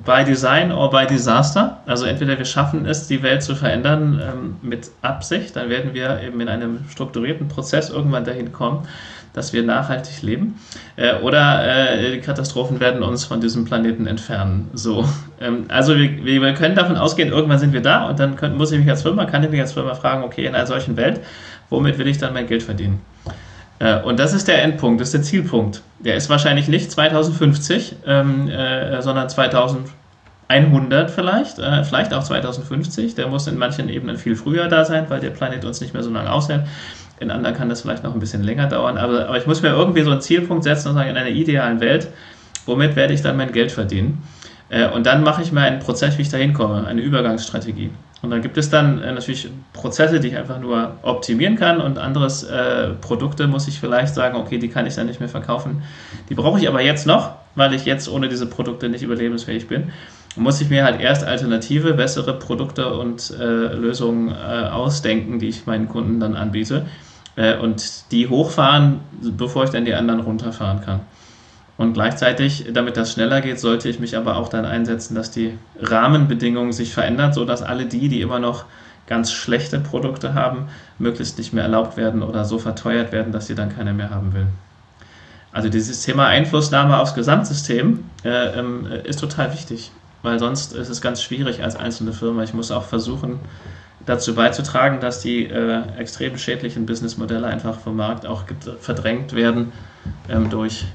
by Design or by Disaster. Also entweder wir schaffen es, die Welt zu verändern mit Absicht, dann werden wir eben in einem strukturierten Prozess irgendwann dahin kommen, dass wir nachhaltig leben, oder die Katastrophen werden uns von diesem Planeten entfernen. So, also wir können davon ausgehen, irgendwann sind wir da und dann kann ich mich als Firma fragen, okay, in einer solchen Welt, womit will ich dann mein Geld verdienen? Und das ist der Endpunkt, das ist der Zielpunkt. Der ist wahrscheinlich nicht 2050, sondern 2100 vielleicht auch 2050. Der muss in manchen Ebenen viel früher da sein, weil der Planet uns nicht mehr so lange aushält. In anderen kann das vielleicht noch ein bisschen länger dauern. Aber ich muss mir irgendwie so einen Zielpunkt setzen und sagen, in einer idealen Welt, womit werde ich dann mein Geld verdienen? Und dann mache ich mir einen Prozess, wie ich da hinkomme, eine Übergangsstrategie. Und dann gibt es dann natürlich Prozesse, die ich einfach nur optimieren kann, und anderes Produkte muss ich vielleicht sagen, okay, die kann ich dann nicht mehr verkaufen. Die brauche ich aber jetzt noch, weil ich jetzt ohne diese Produkte nicht überlebensfähig bin. Muss ich mir halt erst alternative, bessere Produkte und Lösungen ausdenken, die ich meinen Kunden dann anbiete, und die hochfahren, bevor ich dann die anderen runterfahren kann. Und gleichzeitig, damit das schneller geht, sollte ich mich aber auch dann einsetzen, dass die Rahmenbedingungen sich verändern, sodass alle die immer noch ganz schlechte Produkte haben, möglichst nicht mehr erlaubt werden oder so verteuert werden, dass sie dann keiner mehr haben will. Also dieses Thema Einflussnahme aufs Gesamtsystem ist total wichtig, weil sonst ist es ganz schwierig als einzelne Firma. Ich muss auch versuchen, dazu beizutragen, dass die extrem schädlichen Businessmodelle einfach vom Markt auch verdrängt werden durch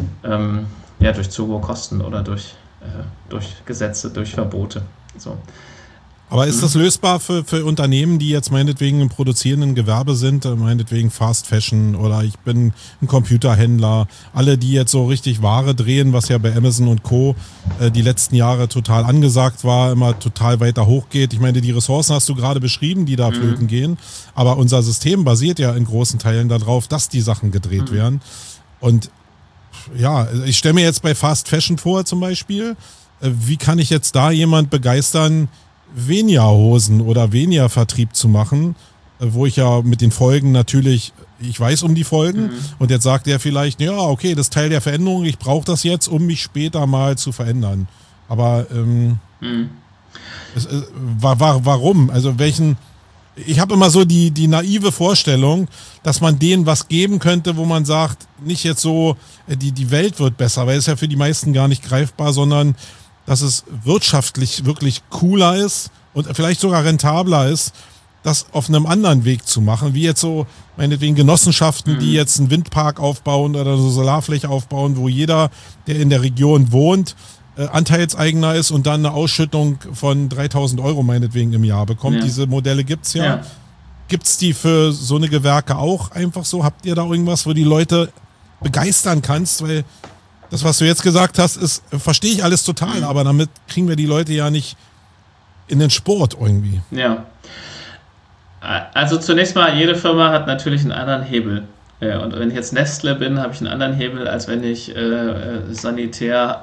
zu hohe Kosten oder durch Gesetze, durch Verbote. So. Aber ist das lösbar für Unternehmen, die jetzt meinetwegen im produzierenden Gewerbe sind, meinetwegen Fast Fashion, oder ich bin ein Computerhändler, alle, die jetzt so richtig Ware drehen, was ja bei Amazon und Co. Die letzten Jahre total angesagt war, immer total weiter hochgeht. Ich meine, die Ressourcen hast du gerade beschrieben, die da flöten gehen, aber unser System basiert ja in großen Teilen darauf, dass die Sachen gedreht werden. Und ja, ich stelle mir jetzt bei Fast Fashion vor zum Beispiel, wie kann ich jetzt da jemand begeistern, weniger Hosen oder weniger Vertrieb zu machen, wo ich ja mit den Folgen natürlich, ich weiß um die Folgen, und jetzt sagt er vielleicht, ja, okay, das ist Teil der Veränderung, ich brauche das jetzt, um mich später mal zu verändern. Aber warum? Also ich habe immer so die naive Vorstellung, dass man denen was geben könnte, wo man sagt, nicht jetzt so, die Welt wird besser, weil es ja für die meisten gar nicht greifbar, sondern dass es wirtschaftlich wirklich cooler ist und vielleicht sogar rentabler ist, das auf einem anderen Weg zu machen, wie jetzt so meinetwegen Genossenschaften, die jetzt einen Windpark aufbauen oder so Solarfläche aufbauen, wo jeder, der in der Region wohnt, Anteilseigner ist und dann eine Ausschüttung von 3.000 € meinetwegen im Jahr bekommt. Ja. Diese Modelle gibt's ja. Gibt's die für so eine Gewerke auch einfach so? Habt ihr da irgendwas, wo die Leute begeistern kannst? Weil das, was du jetzt gesagt hast, verstehe ich alles total, aber damit kriegen wir die Leute ja nicht in den Sport irgendwie. Ja. Also zunächst mal, jede Firma hat natürlich einen anderen Hebel. Und wenn ich jetzt Nestle bin, habe ich einen anderen Hebel, als wenn ich Sanitär,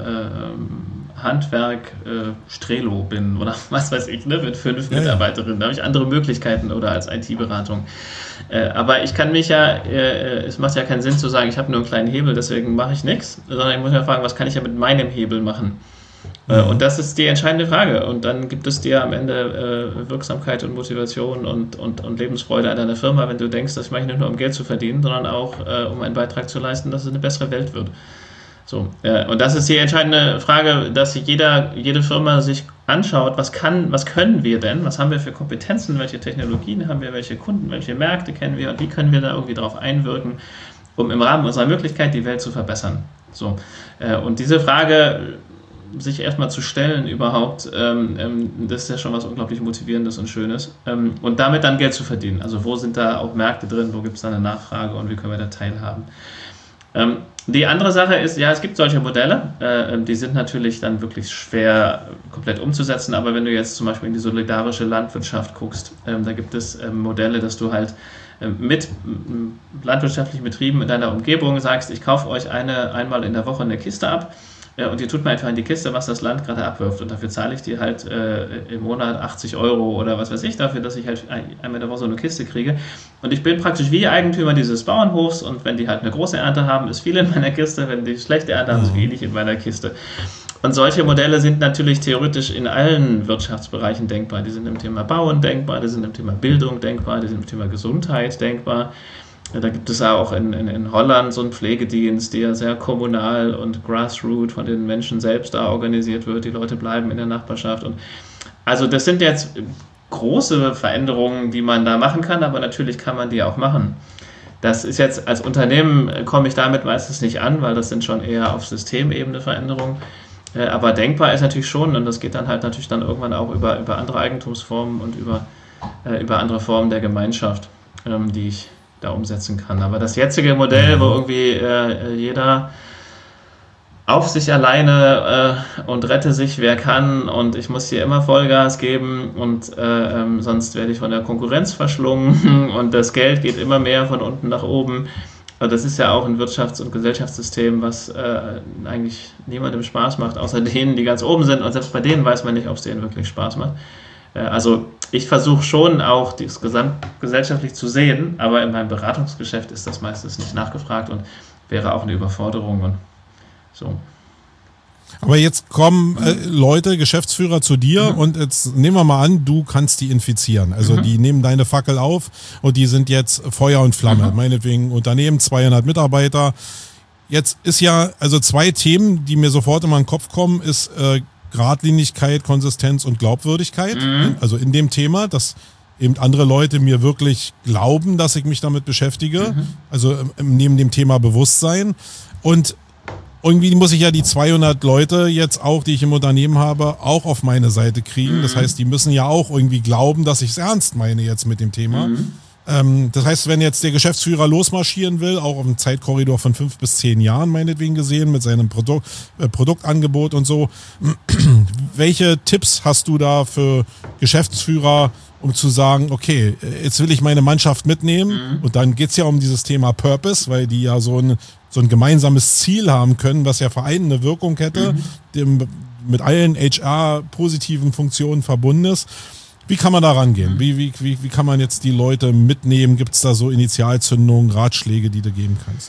Handwerk, Strelo bin oder was weiß ich, ne, mit 5 Mitarbeiterinnen. Da habe ich andere Möglichkeiten oder als IT-Beratung. Aber ich kann mich es macht ja keinen Sinn zu sagen, ich habe nur einen kleinen Hebel, deswegen mache ich nichts, sondern ich muss mir fragen, was kann ich ja mit meinem Hebel machen? Und das ist die entscheidende Frage. Und dann gibt es dir am Ende Wirksamkeit und Motivation und Lebensfreude an deiner Firma, wenn du denkst, das mache ich nicht nur, um Geld zu verdienen, sondern auch, um einen Beitrag zu leisten, dass es eine bessere Welt wird. So, und das ist die entscheidende Frage, dass jede Firma sich anschaut, was können wir denn, was haben wir für Kompetenzen, welche Technologien haben wir, welche Kunden, welche Märkte kennen wir und wie können wir da irgendwie drauf einwirken, um im Rahmen unserer Möglichkeit die Welt zu verbessern. So, und diese Frage sich erstmal zu stellen überhaupt, das ist ja schon was unglaublich Motivierendes und Schönes. Und damit dann Geld zu verdienen. Also wo sind da auch Märkte drin, wo gibt es da eine Nachfrage und wie können wir da teilhaben? Die andere Sache ist, ja, es gibt solche Modelle, die sind natürlich dann wirklich schwer komplett umzusetzen, aber wenn du jetzt zum Beispiel in die solidarische Landwirtschaft guckst, da gibt es Modelle, dass du halt mit landwirtschaftlichen Betrieben in deiner Umgebung sagst, ich kaufe euch einmal in der Woche eine Kiste ab, und ihr tut mir einfach in die Kiste, was das Land gerade abwirft. Und dafür zahle ich dir halt im Monat 80 € oder was weiß ich dafür, dass ich halt einmal in der Woche so eine Kiste kriege. Und ich bin praktisch wie Eigentümer dieses Bauernhofs. Und wenn die halt eine große Ernte haben, ist viel in meiner Kiste. Wenn die schlechte Ernte haben, ist wenig in meiner Kiste. Und solche Modelle sind natürlich theoretisch in allen Wirtschaftsbereichen denkbar. Die sind im Thema Bauen denkbar, die sind im Thema Bildung denkbar, die sind im Thema Gesundheit denkbar. Da gibt es auch in Holland so einen Pflegedienst, der sehr kommunal und grassroot von den Menschen selbst da organisiert wird. Die Leute bleiben in der Nachbarschaft. Und also das sind jetzt große Veränderungen, die man da machen kann, aber natürlich kann man die auch machen. Das ist jetzt, als Unternehmen komme ich damit meistens nicht an, weil das sind schon eher auf Systemebene Veränderungen. Aber denkbar ist natürlich schon, und das geht dann halt natürlich dann irgendwann auch über andere Eigentumsformen und über andere Formen der Gemeinschaft, die ich da umsetzen kann. Aber das jetzige Modell, wo irgendwie jeder auf sich alleine und rette sich, wer kann, und ich muss hier immer Vollgas geben und sonst werde ich von der Konkurrenz verschlungen und das Geld geht immer mehr von unten nach oben. Das ist ja auch ein Wirtschafts- und Gesellschaftssystem, was eigentlich niemandem Spaß macht, außer denen, die ganz oben sind, und selbst bei denen weiß man nicht, ob es denen wirklich Spaß macht. Also ich versuche schon auch, das gesamtgesellschaftlich zu sehen, aber in meinem Beratungsgeschäft ist das meistens nicht nachgefragt und wäre auch eine Überforderung und so. Aber jetzt kommen Leute, Geschäftsführer zu dir und jetzt nehmen wir mal an, du kannst die infizieren. Also die nehmen deine Fackel auf und die sind jetzt Feuer und Flamme. Meinetwegen Unternehmen, 200 Mitarbeiter. Jetzt ist ja, also 2 Themen, die mir sofort in den Kopf kommen, ist Geradlinigkeit, Konsistenz und Glaubwürdigkeit. Also in dem Thema, dass eben andere Leute mir wirklich glauben, dass ich mich damit beschäftige. Also neben dem Thema Bewusstsein. Und irgendwie muss ich ja die 200 Leute jetzt auch, die ich im Unternehmen habe, auch auf meine Seite kriegen. Das heißt, die müssen ja auch irgendwie glauben, dass ich es ernst meine jetzt mit dem Thema. Das heißt, wenn jetzt der Geschäftsführer losmarschieren will, auch auf einem Zeitkorridor von 5 bis 10 Jahren meinetwegen gesehen, mit seinem Produktangebot und so, welche Tipps hast du da für Geschäftsführer, um zu sagen, okay, jetzt will ich meine Mannschaft mitnehmen und dann geht's ja um dieses Thema Purpose, weil die ja so ein gemeinsames Ziel haben können, was ja vereinende Wirkung hätte, dem mit allen HR-positiven Funktionen verbunden ist. Wie kann man da rangehen? Wie kann man jetzt die Leute mitnehmen? Gibt es da so Initialzündungen, Ratschläge, die du geben kannst?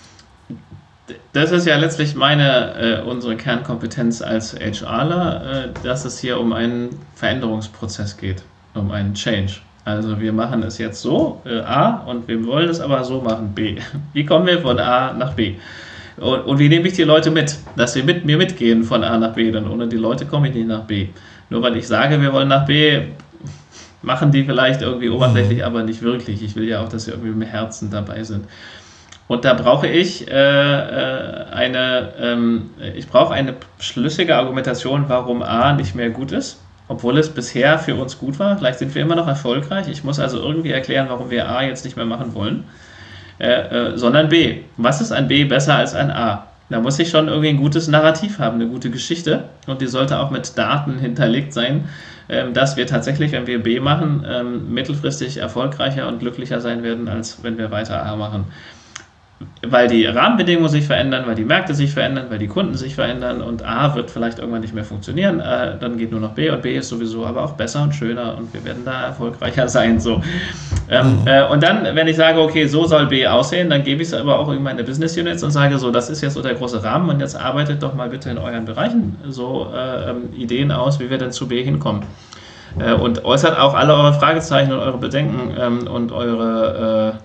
Das ist ja letztlich unsere Kernkompetenz als HRler, dass es hier um einen Veränderungsprozess geht, um einen Change. Also wir machen es jetzt so, A, und wir wollen es aber so machen, B. Wie kommen wir von A nach B? Und wie nehme ich die Leute mit, dass sie mit mir mitgehen von A nach B, denn ohne die Leute komme ich nicht nach B. Nur weil ich sage, wir wollen nach B, machen die vielleicht irgendwie oberflächlich, aber nicht wirklich. Ich will ja auch, dass sie irgendwie mit Herzen dabei sind. Und da brauche ich eine schlüssige Argumentation, warum A nicht mehr gut ist, obwohl es bisher für uns gut war. Vielleicht sind wir immer noch erfolgreich. Ich muss also irgendwie erklären, warum wir A jetzt nicht mehr machen wollen, sondern B. Was ist an B besser als an A? Da muss ich schon irgendwie ein gutes Narrativ haben, eine gute Geschichte, und die sollte auch mit Daten hinterlegt sein, dass wir tatsächlich, wenn wir B machen, mittelfristig erfolgreicher und glücklicher sein werden, als wenn wir weiter A machen. Weil die Rahmenbedingungen sich verändern, weil die Märkte sich verändern, weil die Kunden sich verändern, und A wird vielleicht irgendwann nicht mehr funktionieren, dann geht nur noch B, und B ist sowieso aber auch besser und schöner und wir werden da erfolgreicher sein. So. Und dann, wenn ich sage, okay, so soll B aussehen, dann gebe ich es aber auch in meine Business Units und sage so, das ist jetzt so der große Rahmen, und jetzt arbeitet doch mal bitte in euren Bereichen so Ideen aus, wie wir denn zu B hinkommen. Und äußert auch alle eure Fragezeichen und eure Bedenken und eure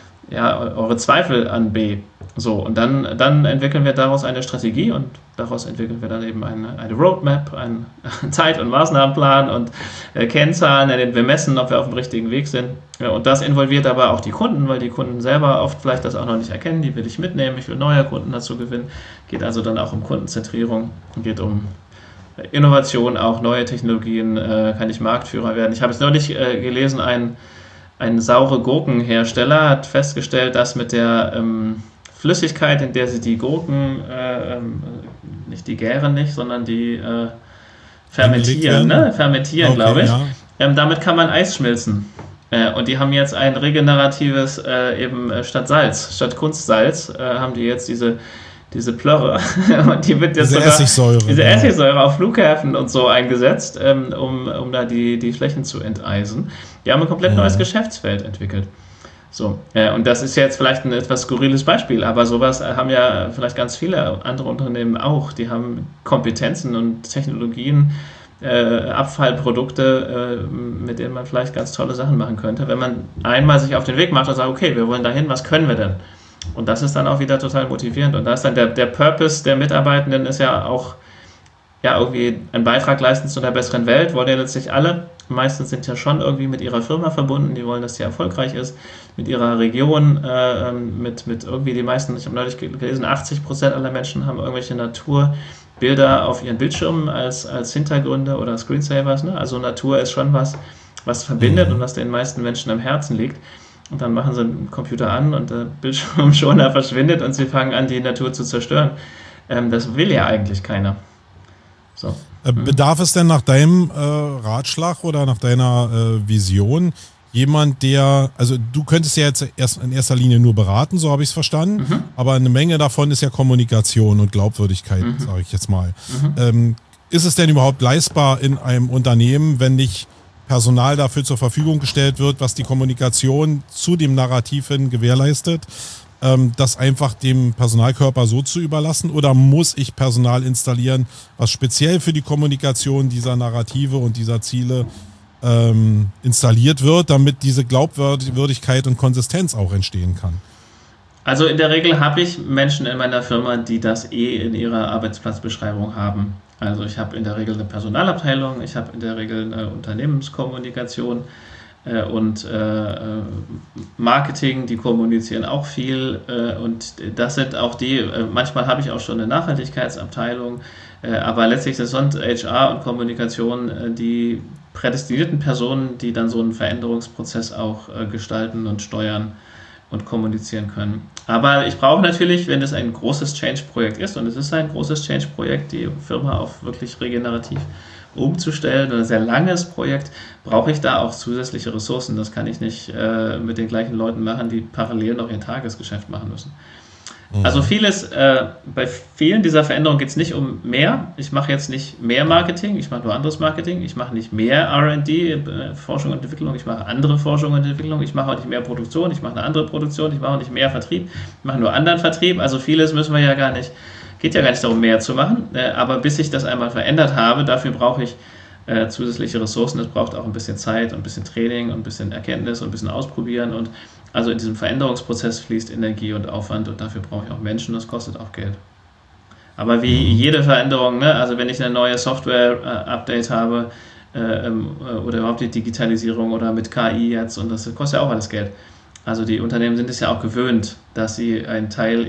Zweifel an B. So, und dann entwickeln wir daraus eine Strategie, und daraus entwickeln wir dann eben eine Roadmap, einen Zeit- und Maßnahmenplan und Kennzahlen, in denen wir messen, ob wir auf dem richtigen Weg sind. Und das involviert aber auch die Kunden, weil die Kunden selber oft vielleicht das auch noch nicht erkennen. Die will ich mitnehmen, ich will neue Kunden dazu gewinnen. Geht also dann auch um Kundenzentrierung, geht um Innovation, auch neue Technologien, kann ich Marktführer werden. Ich habe es neulich gelesen, ein saure Gurkenhersteller hat festgestellt, dass mit der Flüssigkeit, in der sie die Gurken, nicht die gären nicht, sondern die fermentieren, okay, glaube ich. Ja. Damit kann man Eis schmilzen. Und die haben jetzt ein regeneratives, statt Kunstsalz, haben die jetzt diese Plörre, und die wird jetzt diese Essigsäure auf Flughäfen und so eingesetzt, um da die Flächen zu enteisen. Die haben ein komplett neues Geschäftsfeld entwickelt. So, und das ist jetzt vielleicht ein etwas skurriles Beispiel, aber sowas haben ja vielleicht ganz viele andere Unternehmen auch. Die haben Kompetenzen und Technologien, Abfallprodukte, mit denen man vielleicht ganz tolle Sachen machen könnte. Wenn man einmal sich auf den Weg macht und sagt, okay, wir wollen dahin, was können wir denn? Und das ist dann auch wieder total motivierend. Und da ist dann der Purpose der Mitarbeitenden ist ja auch irgendwie einen Beitrag leisten zu einer besseren Welt, wollen ja letztlich alle. Meistens sind ja schon irgendwie mit ihrer Firma verbunden, die wollen, dass sie erfolgreich ist, mit ihrer Region, mit irgendwie die meisten, ich habe neulich gelesen, 80% aller Menschen haben irgendwelche Naturbilder auf ihren Bildschirmen als Hintergründe oder Screensavers. Ne? Also Natur ist schon was verbindet und was den meisten Menschen am Herzen liegt. Und dann machen sie den Computer an und der Bildschirmschoner verschwindet und sie fangen an, die Natur zu zerstören. Das will ja eigentlich keiner. So. Bedarf es denn nach deinem Ratschlag oder nach deiner Vision jemand, also du könntest ja jetzt erst in erster Linie nur beraten, so habe ich es verstanden, aber eine Menge davon ist ja Kommunikation und Glaubwürdigkeit, sage ich jetzt mal. Ist es denn überhaupt leistbar in einem Unternehmen, wenn nicht Personal dafür zur Verfügung gestellt wird, was die Kommunikation zu dem Narrativ hin gewährleistet, das einfach dem Personalkörper so zu überlassen? Oder muss ich Personal installieren, was speziell für die Kommunikation dieser Narrative und dieser Ziele installiert wird, damit diese Glaubwürdigkeit und Konsistenz auch entstehen kann? Also in der Regel habe ich Menschen in meiner Firma, die das in ihrer Arbeitsplatzbeschreibung haben. Also ich habe in der Regel eine Personalabteilung, ich habe in der Regel eine Unternehmenskommunikation und Marketing, die kommunizieren auch viel und das sind auch die, manchmal habe ich auch schon eine Nachhaltigkeitsabteilung, aber letztlich sind sonst HR und Kommunikation die prädestinierten Personen, die dann so einen Veränderungsprozess auch gestalten und steuern und kommunizieren können. Aber ich brauche natürlich, wenn es ein großes Change-Projekt ist, und es ist ein großes Change-Projekt, die Firma auf wirklich regenerativ umzustellen, ein sehr langes Projekt, brauche ich da auch zusätzliche Ressourcen. Das kann ich nicht mit den gleichen Leuten machen, die parallel noch ihr Tagesgeschäft machen müssen. Also bei vielen dieser Veränderungen geht es nicht um mehr. Ich mache jetzt nicht mehr Marketing, ich mache nur anderes Marketing. Ich mache nicht mehr R&D, Forschung und Entwicklung, ich mache andere Forschung und Entwicklung. Ich mache auch nicht mehr Produktion, ich mache eine andere Produktion. Ich mache auch nicht mehr Vertrieb, ich mache nur anderen Vertrieb. Also vieles geht ja gar nicht darum, mehr zu machen. Aber bis ich das einmal verändert habe, dafür brauche ich zusätzliche Ressourcen. Es braucht auch ein bisschen Zeit und ein bisschen Training und ein bisschen Erkenntnis und ein bisschen Ausprobieren. Und also in diesem Veränderungsprozess fließt Energie und Aufwand und dafür brauche ich auch Menschen, das kostet auch Geld. Aber wie jede Veränderung, ne? Also wenn ich eine neue Software-Update habe oder überhaupt die Digitalisierung oder mit KI jetzt, und das kostet ja auch alles Geld. Also die Unternehmen sind es ja auch gewöhnt, dass sie einen Teil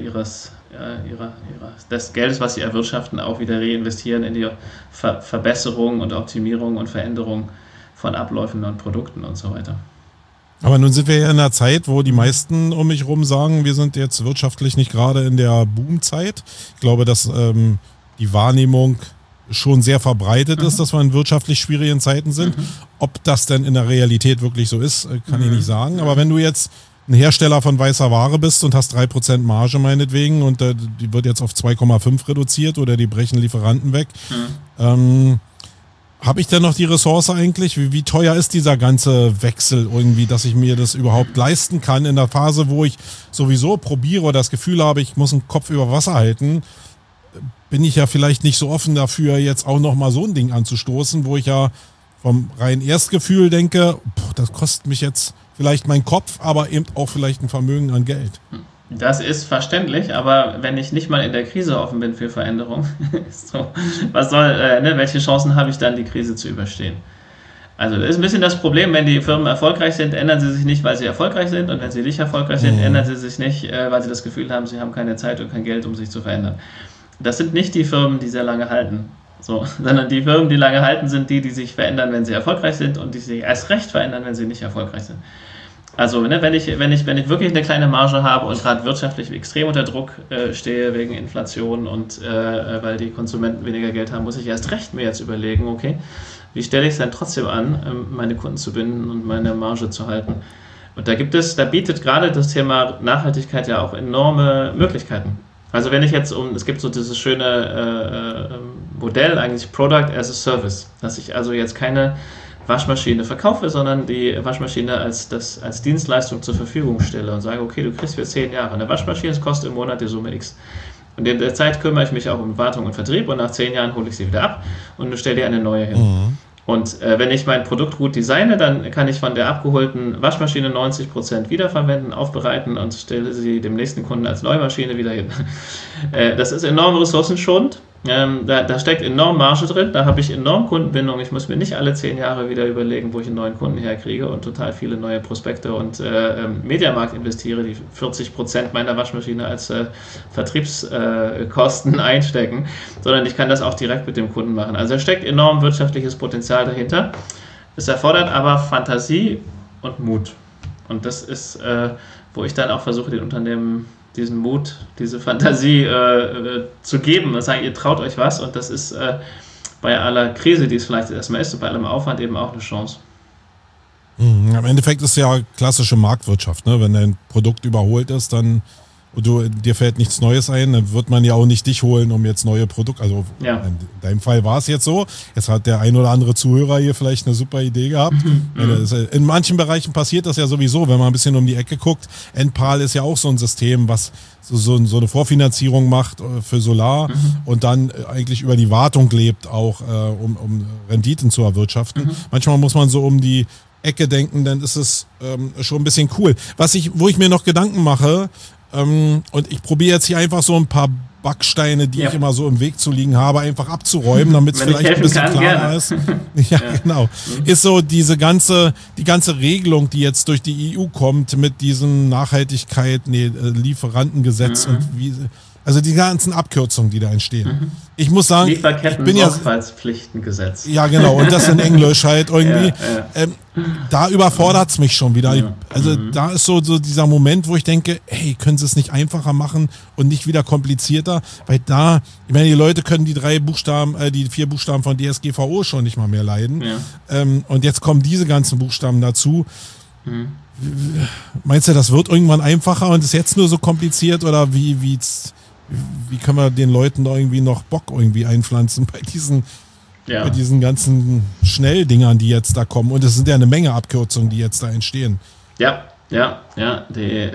des Geldes, was sie erwirtschaften, auch wieder reinvestieren in die Verbesserung und Optimierung und Veränderung von Abläufen und Produkten und so weiter. Aber nun sind wir ja in einer Zeit, wo die meisten um mich herum sagen, wir sind jetzt wirtschaftlich nicht gerade in der Boomzeit. Ich glaube, dass die Wahrnehmung schon sehr verbreitet ist, dass wir in wirtschaftlich schwierigen Zeiten sind. Ob das denn in der Realität wirklich so ist, kann ich nicht sagen. Aber wenn du jetzt ein Hersteller von weißer Ware bist und hast 3% Marge meinetwegen und die wird jetzt auf 2,5 reduziert oder die brechen Lieferanten weg, habe ich denn noch die Ressource eigentlich? Wie teuer ist dieser ganze Wechsel irgendwie, dass ich mir das überhaupt leisten kann in der Phase, wo ich sowieso probiere oder das Gefühl habe, ich muss einen Kopf über Wasser halten, bin ich ja vielleicht nicht so offen dafür, jetzt auch nochmal so ein Ding anzustoßen, wo ich ja vom reinen Erstgefühl denke, das kostet mich jetzt vielleicht mein Kopf, aber eben auch vielleicht ein Vermögen an Geld. Das ist verständlich, aber wenn ich nicht mal in der Krise offen bin für Veränderung, welche Chancen habe ich dann, die Krise zu überstehen? Also das ist ein bisschen das Problem, wenn die Firmen erfolgreich sind, ändern sie sich nicht, weil sie erfolgreich sind, und wenn sie nicht erfolgreich sind, ändern sie sich nicht, weil sie das Gefühl haben, sie haben keine Zeit und kein Geld, um sich zu verändern. Das sind nicht die Firmen, die sehr lange halten, sondern die Firmen, die lange halten, sind die sich verändern, wenn sie erfolgreich sind, und die sich erst recht verändern, wenn sie nicht erfolgreich sind. Also wenn ich wirklich eine kleine Marge habe und gerade wirtschaftlich extrem unter Druck stehe wegen Inflation und weil die Konsumenten weniger Geld haben, muss ich erst recht mir jetzt überlegen, okay, wie stelle ich es dann trotzdem an, meine Kunden zu binden und meine Marge zu halten. Und da bietet gerade das Thema Nachhaltigkeit ja auch enorme Möglichkeiten. Also wenn ich jetzt es gibt so dieses schöne Modell, eigentlich Product as a Service, dass ich also jetzt keine Waschmaschine verkaufe, sondern die Waschmaschine als Dienstleistung zur Verfügung stelle und sage, okay, du kriegst für 10 Jahre eine Waschmaschine, es kostet im Monat die Summe X. Und in der Zeit kümmere ich mich auch um Wartung und Vertrieb und nach 10 Jahren hole ich sie wieder ab und stelle dir eine neue hin. Mhm. Und wenn ich mein Produkt gut designe, dann kann ich von der abgeholten Waschmaschine 90% wiederverwenden, aufbereiten und stelle sie dem nächsten Kunden als Neumaschine wieder hin. Das ist enorm ressourcenschonend. Da steckt enorm Marge drin, da habe ich enorm Kundenbindung. Ich muss mir nicht alle 10 Jahre wieder überlegen, wo ich einen neuen Kunden herkriege und total viele neue Prospekte und Mediamarkt investiere, die 40% meiner Waschmaschine als Vertriebskosten einstecken, sondern ich kann das auch direkt mit dem Kunden machen. Also da steckt enorm wirtschaftliches Potenzial dahinter. Es erfordert aber Fantasie und Mut. Und das ist, wo ich dann auch versuche, den Unternehmen diesen Mut, diese Fantasie zu geben und sagen, ihr traut euch was, und das ist bei aller Krise, die es vielleicht erstmal ist, und bei allem Aufwand eben auch eine Chance. Im Endeffekt ist ja klassische Marktwirtschaft, ne? Wenn dein Produkt überholt ist, dann und dir fällt nichts Neues ein, dann wird man ja auch nicht dich holen, um jetzt neue Produkte, also ja. In deinem Fall war es jetzt so, jetzt hat der ein oder andere Zuhörer hier vielleicht eine super Idee gehabt. In manchen Bereichen passiert das ja sowieso, wenn man ein bisschen um die Ecke guckt. Enpal ist ja auch so ein System, was so eine Vorfinanzierung macht für Solar und dann eigentlich über die Wartung lebt, auch um Renditen zu erwirtschaften. Manchmal muss man so um die Ecke denken, dann ist es schon ein bisschen cool. Wo ich mir noch Gedanken mache, und ich probiere jetzt hier einfach so ein paar Backsteine, die ich immer so im Weg zu liegen habe, einfach abzuräumen, damit es vielleicht ein bisschen klarer ist. Ja, genau. Ist so die ganze Regelung, die jetzt durch die EU kommt mit diesem Lieferantengesetz und also die ganzen Abkürzungen, die da entstehen. Ich muss sagen, Lieferketten-Sorgfaltspflichtengesetz. Ja, genau. Und das in Englisch halt irgendwie. Da überfordert es mich schon wieder. Also da ist so dieser Moment, wo ich denke, hey, können sie es nicht einfacher machen und nicht wieder komplizierter? Weil ich meine, die Leute können die 4 Buchstaben von DSGVO schon nicht mal mehr leiden. Ja. Und jetzt kommen diese ganzen Buchstaben dazu. Meinst du, das wird irgendwann einfacher und ist jetzt nur so kompliziert, oder wie können wir den Leuten da irgendwie noch Bock irgendwie einpflanzen bei diesen ganzen Schnelldingern, die jetzt da kommen? Und es sind ja eine Menge Abkürzungen, die jetzt da entstehen. Ja, die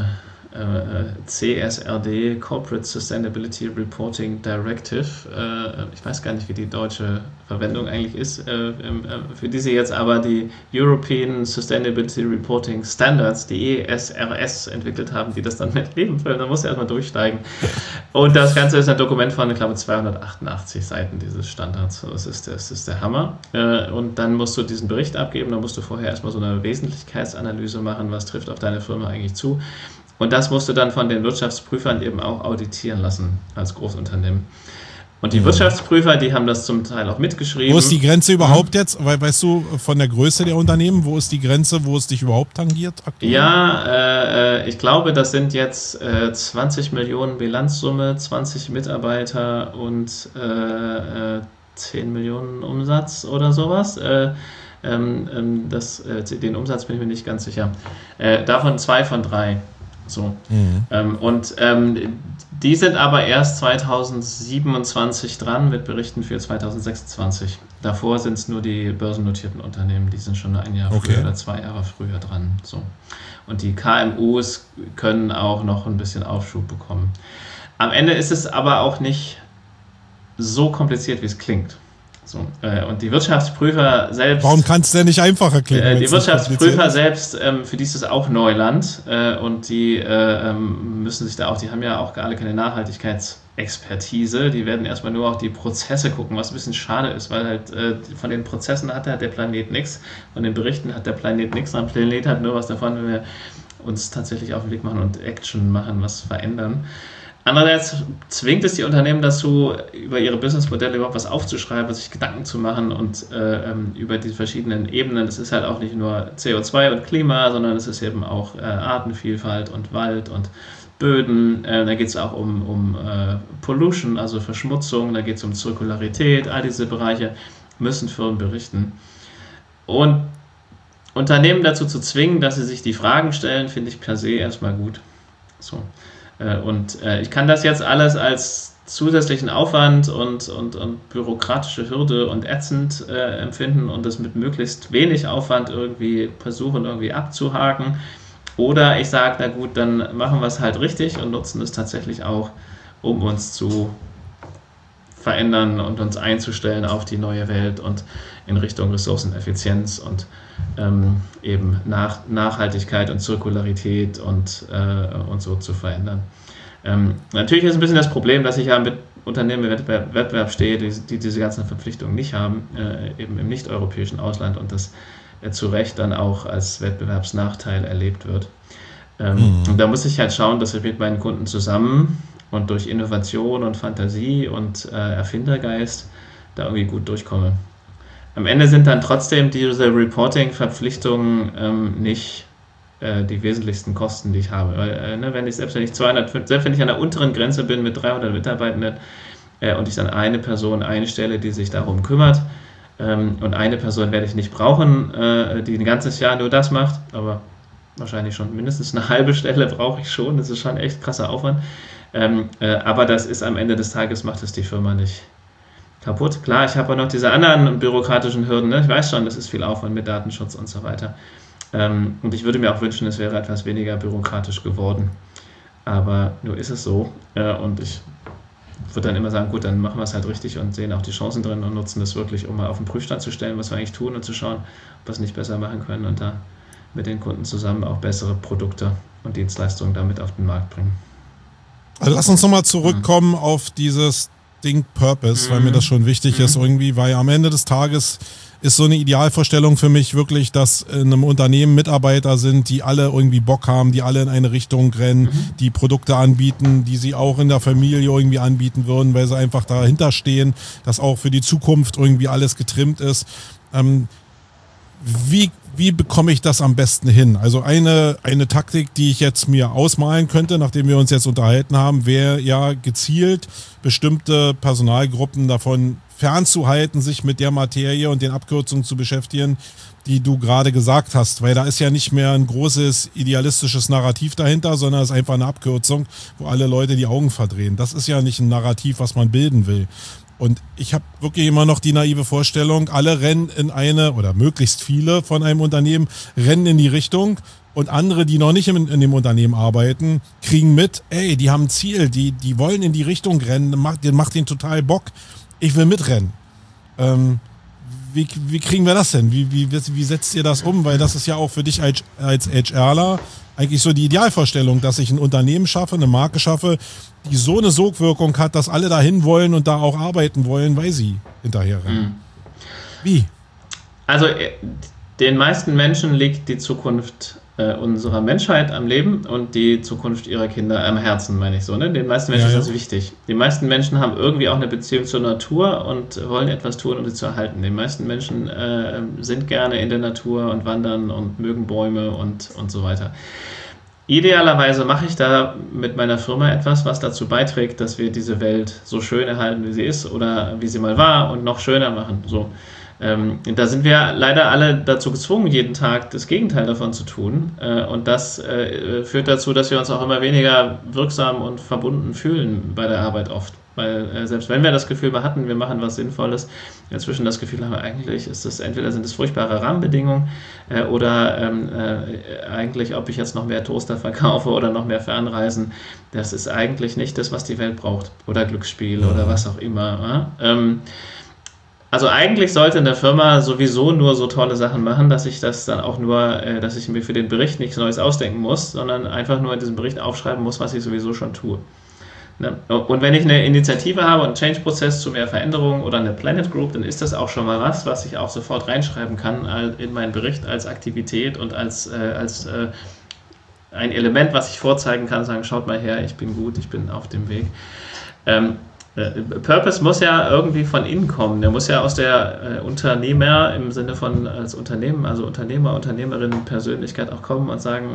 CSRD, Corporate Sustainability Reporting Directive, ich weiß gar nicht, wie die deutsche Verwendung eigentlich ist, für diese jetzt aber die European Sustainability Reporting Standards, die ESRS, entwickelt haben, die das dann mit Leben füllen. Da muss er erstmal durchsteigen. Und das Ganze ist ein Dokument von, ich glaube, 288 Seiten dieses Standards. Das ist der Hammer. Und dann musst du diesen Bericht abgeben, dann musst du vorher erstmal so eine Wesentlichkeitsanalyse machen, was trifft auf deine Firma eigentlich zu. Und das musst du dann von den Wirtschaftsprüfern eben auch auditieren lassen als Großunternehmen. Und die Wirtschaftsprüfer, die haben das zum Teil auch mitgeschrieben. Wo ist die Grenze überhaupt jetzt? Weißt du, von der Größe der Unternehmen, wo ist die Grenze, wo es dich überhaupt tangiert aktuell? Ja, ich glaube, das sind jetzt 20 Millionen Bilanzsumme, 20 Mitarbeiter und 10 Millionen Umsatz oder sowas. Den Umsatz bin ich mir nicht ganz sicher. Davon 2 von 3. So. Die sind aber erst 2027 dran mit Berichten für 2026. Davor sind es nur die börsennotierten Unternehmen, die sind schon 1 Jahr früher oder 2 Jahre früher dran. So. Und die KMUs können auch noch ein bisschen Aufschub bekommen. Am Ende ist es aber auch nicht so kompliziert, wie es klingt. So, und die Wirtschaftsprüfer selbst... Warum kann es denn nicht einfacher klingen? Die Wirtschaftsprüfer selbst, für die ist es auch Neuland, und die müssen sich da auch, die haben ja auch alle keine Nachhaltigkeitsexpertise, die werden erstmal nur auf die Prozesse gucken, was ein bisschen schade ist, weil halt von den Prozessen hat der Planet nichts, von den Berichten hat der Planet nichts, der Planet hat nur was davon, wenn wir uns tatsächlich auf den Weg machen und Action machen, was verändern. Andererseits zwingt es die Unternehmen dazu, über ihre Businessmodelle überhaupt was aufzuschreiben, sich Gedanken zu machen und über die verschiedenen Ebenen. Das ist halt auch nicht nur CO2 und Klima, sondern es ist eben auch Artenvielfalt und Wald und Böden. Da geht es auch um Pollution, also Verschmutzung, da geht es um Zirkularität. All diese Bereiche müssen Firmen berichten. Und Unternehmen dazu zu zwingen, dass sie sich die Fragen stellen, finde ich per se erstmal gut. So. Und ich kann das jetzt alles als zusätzlichen Aufwand und bürokratische Hürde und ätzend empfinden und das mit möglichst wenig Aufwand irgendwie versuchen, irgendwie abzuhaken. Oder ich sage, na gut, dann machen wir es halt richtig und nutzen es tatsächlich auch, um uns zu verändern und uns einzustellen auf die neue Welt und in Richtung Ressourceneffizienz und eben Nachhaltigkeit und Zirkularität und so zu verändern. Natürlich ist ein bisschen das Problem, dass ich ja mit Unternehmen im Wettbewerb stehe, die diese ganzen Verpflichtungen nicht haben, eben im nicht-europäischen Ausland und das zu Recht dann auch als Wettbewerbsnachteil erlebt wird. Und da muss ich halt schauen, dass ich mit meinen Kunden zusammen und durch Innovation und Fantasie und Erfindergeist da irgendwie gut durchkomme. Am Ende sind dann trotzdem diese Reporting-Verpflichtungen nicht die wesentlichsten Kosten, die ich habe. Weil, selbst wenn ich an der unteren Grenze bin mit 300 Mitarbeitenden und ich dann eine Person einstelle, die sich darum kümmert, und eine Person werde ich nicht brauchen, die ein ganzes Jahr nur das macht, aber wahrscheinlich schon mindestens eine halbe Stelle brauche ich schon, das ist schon echt krasser Aufwand. Aber das ist am Ende des Tages, macht es die Firma nicht kaputt. Klar, ich habe auch noch diese anderen bürokratischen Hürden, ne? Ich weiß schon, das ist viel Aufwand mit Datenschutz und so weiter. Und ich würde mir auch wünschen, es wäre etwas weniger bürokratisch geworden. Aber nur ist es so. Und ich würde dann immer sagen, gut, dann machen wir es halt richtig und sehen auch die Chancen drin und nutzen das wirklich, um mal auf den Prüfstand zu stellen, was wir eigentlich tun und zu schauen, ob wir es nicht besser machen können und da mit den Kunden zusammen auch bessere Produkte und Dienstleistungen damit auf den Markt bringen. Also lass uns nochmal zurückkommen auf dieses Ding Purpose, weil mir das schon wichtig ist irgendwie, weil am Ende des Tages ist so eine Idealvorstellung für mich wirklich, dass in einem Unternehmen Mitarbeiter sind, die alle irgendwie Bock haben, die alle in eine Richtung rennen, die Produkte anbieten, die sie auch in der Familie irgendwie anbieten würden, weil sie einfach dahinter stehen, dass auch für die Zukunft irgendwie alles getrimmt ist. Wie bekomme ich das am besten hin? Also eine Taktik, die ich jetzt mir ausmalen könnte, nachdem wir uns jetzt unterhalten haben, wäre ja gezielt bestimmte Personalgruppen davon fernzuhalten, sich mit der Materie und den Abkürzungen zu beschäftigen, die du gerade gesagt hast, weil da ist ja nicht mehr ein großes idealistisches Narrativ dahinter, sondern es ist einfach eine Abkürzung, wo alle Leute die Augen verdrehen. Das ist ja nicht ein Narrativ, was man bilden will. Und ich habe wirklich immer noch die naive Vorstellung, alle rennen oder möglichst viele von einem Unternehmen rennen in die Richtung und andere, die noch nicht in dem Unternehmen arbeiten, kriegen mit, ey, die haben ein Ziel, die wollen in die Richtung rennen, macht denen total Bock, ich will mitrennen. Wie kriegen wir das denn? Wie setzt ihr das um? Weil das ist ja auch für dich als HRler eigentlich so die Idealvorstellung, dass ich ein Unternehmen schaffe, eine Marke schaffe, die so eine Sogwirkung hat, dass alle dahin wollen und da auch arbeiten wollen, weil sie hinterher rennen. Wie? Also den meisten Menschen liegt die Zukunft unserer Menschheit am Leben und die Zukunft ihrer Kinder am Herzen, meine ich so. Ne? Den meisten Menschen ist das wichtig. Die meisten Menschen haben irgendwie auch eine Beziehung zur Natur und wollen etwas tun, um sie zu erhalten. Die meisten Menschen sind gerne in der Natur und wandern und mögen Bäume und so weiter. Idealerweise mache ich da mit meiner Firma etwas, was dazu beiträgt, dass wir diese Welt so schön erhalten, wie sie ist oder wie sie mal war und noch schöner machen. So. Da sind wir leider alle dazu gezwungen, jeden Tag das Gegenteil davon zu tun. Und das führt dazu, dass wir uns auch immer weniger wirksam und verbunden fühlen bei der Arbeit oft. Weil selbst wenn wir das Gefühl mal hatten, wir machen was Sinnvolles, inzwischen das Gefühl haben wir eigentlich, entweder sind es furchtbare Rahmenbedingungen oder eigentlich, ob ich jetzt noch mehr Toaster verkaufe oder noch mehr Fernreisen, das ist eigentlich nicht das, was die Welt braucht. Oder Glücksspiel oder was auch immer. Also eigentlich sollte eine Firma sowieso nur so tolle Sachen machen, dass ich das dann auch nur, dass ich mir für den Bericht nichts Neues ausdenken muss, sondern einfach nur in diesem Bericht aufschreiben muss, was ich sowieso schon tue. Ne? Und wenn ich eine Initiative habe und einen Change-Prozess zu mehr Veränderung oder eine Planet Group, dann ist das auch schon mal was ich auch sofort reinschreiben kann in meinen Bericht als Aktivität und als ein Element, was ich vorzeigen kann, sagen, schaut mal her, ich bin gut, ich bin auf dem Weg. Purpose muss ja irgendwie von innen kommen. Der muss ja aus der Unternehmer im Sinne von als Unternehmen, also Unternehmer, Unternehmerinnen, Persönlichkeit auch kommen und sagen,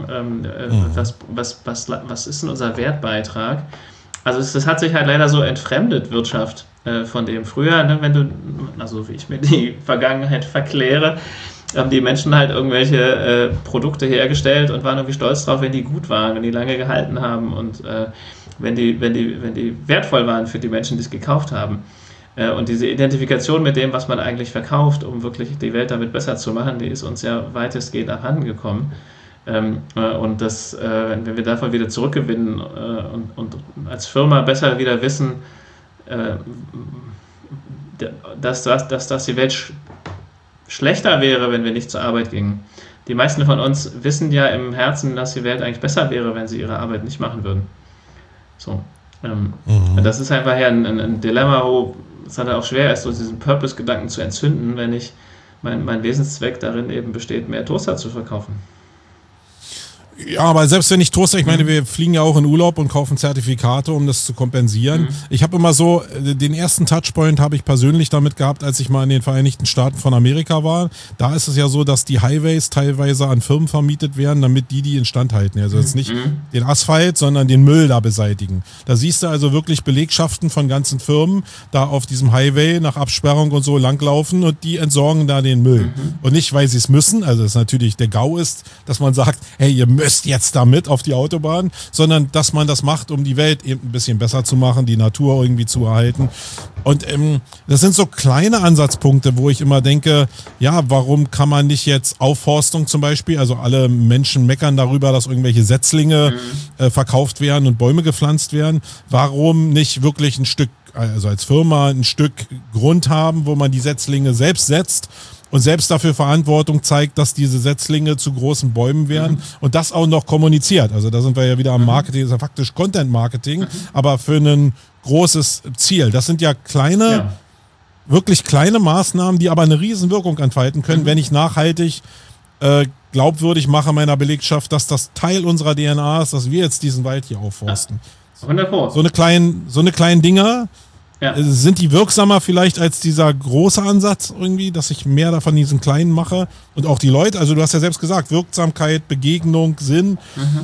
was ist denn unser Wertbeitrag? Also das hat sich halt leider so entfremdet, Wirtschaft, von dem früher, ne, wenn du, also wie ich mir die Vergangenheit verkläre, haben die Menschen halt irgendwelche Produkte hergestellt und waren irgendwie stolz drauf, wenn die gut waren, wenn die lange gehalten haben und wenn die wertvoll waren für die Menschen, die es gekauft haben. Und diese Identifikation mit dem, was man eigentlich verkauft, um wirklich die Welt damit besser zu machen, die ist uns ja weitestgehend abhanden gekommen. Und das, wenn wir davon wieder zurückgewinnen und als Firma besser wieder wissen, dass die Welt schlechter wäre, wenn wir nicht zur Arbeit gingen. Die meisten von uns wissen ja im Herzen, dass die Welt eigentlich besser wäre, wenn sie ihre Arbeit nicht machen würden. So. Das ist einfach ja ein Dilemma, wo es dann auch schwer ist, so diesen Purpose-Gedanken zu entzünden, wenn ich mein Wesenszweck darin eben besteht, mehr Toaster zu verkaufen. Ja, aber selbst wenn ich Toaster, ich meine, wir fliegen ja auch in Urlaub und kaufen Zertifikate, um das zu kompensieren. Ich habe immer so, den ersten Touchpoint habe ich persönlich damit gehabt, als ich mal in den Vereinigten Staaten von Amerika war. Da ist es ja so, dass die Highways teilweise an Firmen vermietet werden, damit die instand halten. Also jetzt nicht den Asphalt, sondern den Müll da beseitigen. Da siehst du also wirklich Belegschaften von ganzen Firmen da auf diesem Highway nach Absperrung und so langlaufen und die entsorgen da den Müll. Und nicht, weil sie es müssen, also das ist natürlich der GAU ist, dass man sagt, hey, ihr müsst jetzt damit auf die Autobahn, sondern dass man das macht, um die Welt eben ein bisschen besser zu machen, die Natur irgendwie zu erhalten. Und das sind so kleine Ansatzpunkte, wo ich immer denke, ja, warum kann man nicht jetzt Aufforstung zum Beispiel, also alle Menschen meckern darüber, dass irgendwelche Setzlinge verkauft werden und Bäume gepflanzt werden, warum nicht wirklich ein Stück, also als Firma ein Stück Grund haben, wo man die Setzlinge selbst setzt und selbst dafür Verantwortung zeigt, dass diese Setzlinge zu großen Bäumen werden und das auch noch kommuniziert. Also da sind wir ja wieder am Marketing, das ist ja faktisch Content-Marketing, aber für ein großes Ziel. Das sind ja kleine, wirklich kleine Maßnahmen, die aber eine Riesenwirkung entfalten können, wenn ich nachhaltig glaubwürdig mache meiner Belegschaft, dass das Teil unserer DNA ist, dass wir jetzt diesen Wald hier aufforsten. 100%. So eine kleinen Dinger, sind die wirksamer vielleicht als dieser große Ansatz irgendwie, dass ich mehr davon diesen kleinen mache und auch die Leute, also du hast ja selbst gesagt, Wirksamkeit, Begegnung, Sinn,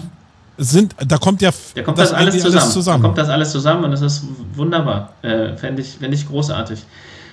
da kommt das alles zusammen. Da kommt das alles zusammen und das ist wunderbar, fände ich großartig.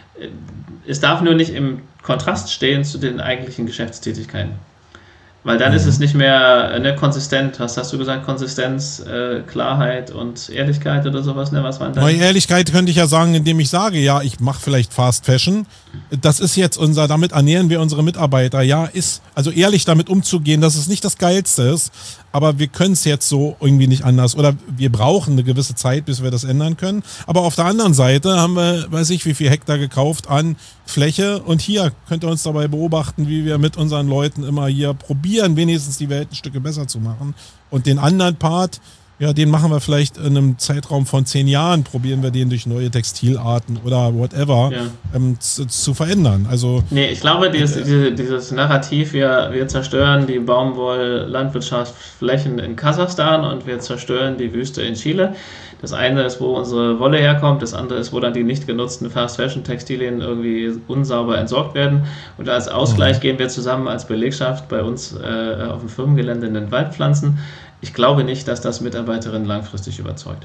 Es darf nur nicht im Kontrast stehen zu den eigentlichen Geschäftstätigkeiten. Weil dann ist es nicht mehr konsistent. Was hast du gesagt? Konsistenz, Klarheit und Ehrlichkeit oder sowas? Ne? Was waren das? Ehrlichkeit könnte ich ja sagen, indem ich sage, ja, ich mache vielleicht Fast Fashion. Das ist jetzt damit ernähren wir unsere Mitarbeiter. Ja, also ehrlich damit umzugehen, dass es nicht das Geilste ist, aber wir können es jetzt so irgendwie nicht anders. Oder wir brauchen eine gewisse Zeit, bis wir das ändern können. Aber auf der anderen Seite haben wir, weiß ich, wie viel Hektar gekauft an Fläche. Und hier könnt ihr uns dabei beobachten, wie wir mit unseren Leuten immer hier probieren, wenigstens die Welt ein Stück besser zu machen. Und den anderen Part, ja, den machen wir vielleicht in einem Zeitraum von 10 Jahren, probieren wir den durch neue Textilarten oder whatever zu verändern. Also, nee, ich glaube, dieses Narrativ, wir zerstören die Baumwoll-Landwirtschaftsflächen in Kasachstan und wir zerstören die Wüste in Chile. Das eine ist, wo unsere Wolle herkommt, das andere ist, wo dann die nicht genutzten Fast-Fashion-Textilien irgendwie unsauber entsorgt werden. Und als Ausgleich gehen wir zusammen als Belegschaft bei uns auf dem Firmengelände in den Wald pflanzen. Ich glaube nicht, dass das Mitarbeiterinnen langfristig überzeugt.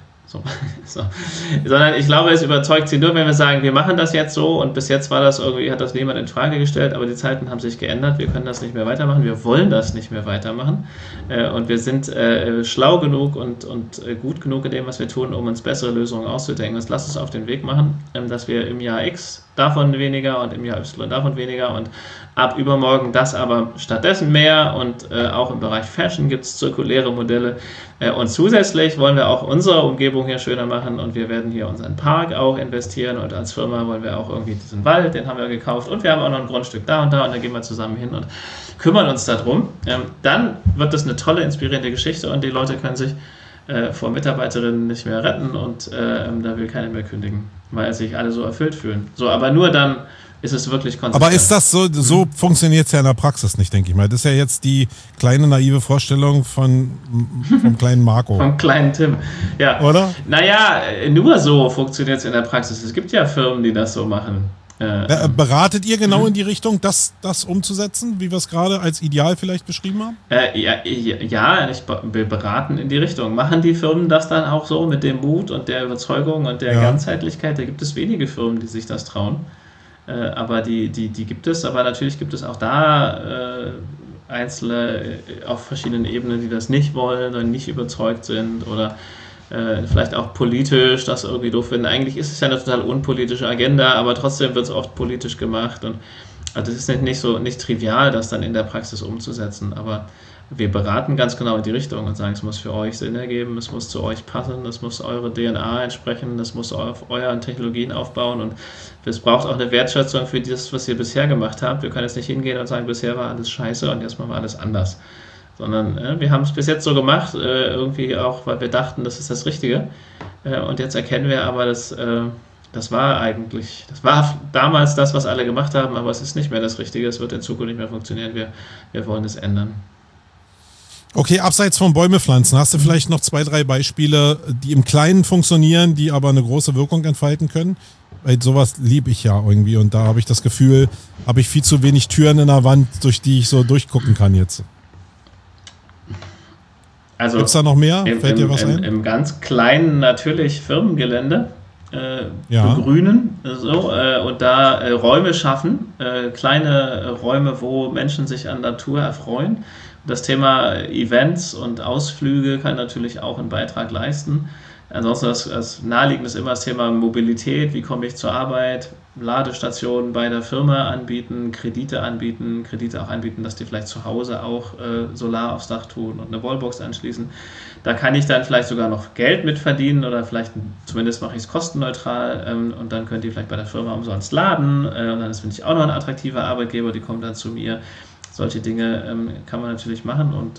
Sondern ich glaube, es überzeugt sie nur, wenn wir sagen, wir machen das jetzt so und bis jetzt hat das niemand in Frage gestellt, aber die Zeiten haben sich geändert, wir können das nicht mehr weitermachen, wir wollen das nicht mehr weitermachen und wir sind schlau genug und gut genug in dem, was wir tun, um uns bessere Lösungen auszudenken. Und lass uns auf den Weg machen, dass wir im Jahr X davon weniger und im Jahr Y davon weniger und ab übermorgen das aber stattdessen mehr und auch im Bereich Fashion gibt es zirkuläre Modelle und zusätzlich wollen wir auch unsere Umgebung hier schöner machen und wir werden hier unseren Park auch investieren und als Firma wollen wir auch irgendwie diesen Wald, den haben wir gekauft und wir haben auch noch ein Grundstück da und da da gehen wir zusammen hin und kümmern uns darum. Dann wird das eine tolle, inspirierende Geschichte und die Leute können sich vor Mitarbeiterinnen nicht mehr retten und da will keiner mehr kündigen, weil sich alle so erfüllt fühlen. So, aber nur dann ist es wirklich konsistent. Aber ist das so funktioniert es ja in der Praxis nicht, denke ich mal. Das ist ja jetzt die kleine naive Vorstellung vom kleinen Marco. Vom kleinen Tim, ja. Oder? Naja, nur so funktioniert es in der Praxis. Es gibt ja Firmen, die das so machen. Beratet ihr genau in die Richtung, das umzusetzen, wie wir es gerade als Ideal vielleicht beschrieben haben? Wir beraten in die Richtung. Machen die Firmen das dann auch so mit dem Mut und der Überzeugung und der Ganzheitlichkeit? Da gibt es wenige Firmen, die sich das trauen. Aber die gibt es, aber natürlich gibt es auch da Einzelne auf verschiedenen Ebenen, die das nicht wollen oder nicht überzeugt sind oder vielleicht auch politisch das irgendwie doof finden. Eigentlich ist es ja eine total unpolitische Agenda, aber trotzdem wird es oft politisch gemacht und also es ist nicht trivial, das dann in der Praxis umzusetzen, aber wir beraten ganz genau in die Richtung und sagen, es muss für euch Sinn ergeben, es muss zu euch passen, es muss eure DNA entsprechen, es muss auf euren Technologien aufbauen und es braucht auch eine Wertschätzung für das, was ihr bisher gemacht habt. Wir können jetzt nicht hingehen und sagen, bisher war alles scheiße und jetzt machen wir alles anders. Sondern wir haben es bis jetzt so gemacht, irgendwie auch, weil wir dachten, das ist das Richtige. Und jetzt erkennen wir aber, das war damals das, was alle gemacht haben, aber es ist nicht mehr das Richtige, es wird in Zukunft nicht mehr funktionieren, wir wollen es ändern. Okay, abseits von Bäume pflanzen, hast du vielleicht noch 2, 3 Beispiele, die im Kleinen funktionieren, die aber eine große Wirkung entfalten können? Weil sowas liebe ich ja irgendwie und da habe ich das Gefühl, habe ich viel zu wenig Türen in der Wand, durch die ich so durchgucken kann jetzt. Also gibt es da noch mehr? Fällt dir was ein? Im ganz Kleinen natürlich Firmengelände begrünen und da Räume schaffen, kleine Räume, wo Menschen sich an Natur erfreuen. Das Thema Events und Ausflüge kann natürlich auch einen Beitrag leisten. Ansonsten das Naheliegende ist immer das Thema Mobilität, wie komme ich zur Arbeit, Ladestationen bei der Firma anbieten, Kredite auch anbieten, dass die vielleicht zu Hause auch Solar aufs Dach tun und eine Wallbox anschließen. Da kann ich dann vielleicht sogar noch Geld mit verdienen oder vielleicht zumindest mache ich es kostenneutral und dann könnt ihr vielleicht bei der Firma umsonst laden und dann bin ich auch noch ein attraktiver Arbeitgeber, die kommen dann zu mir. Solche Dinge kann man natürlich machen und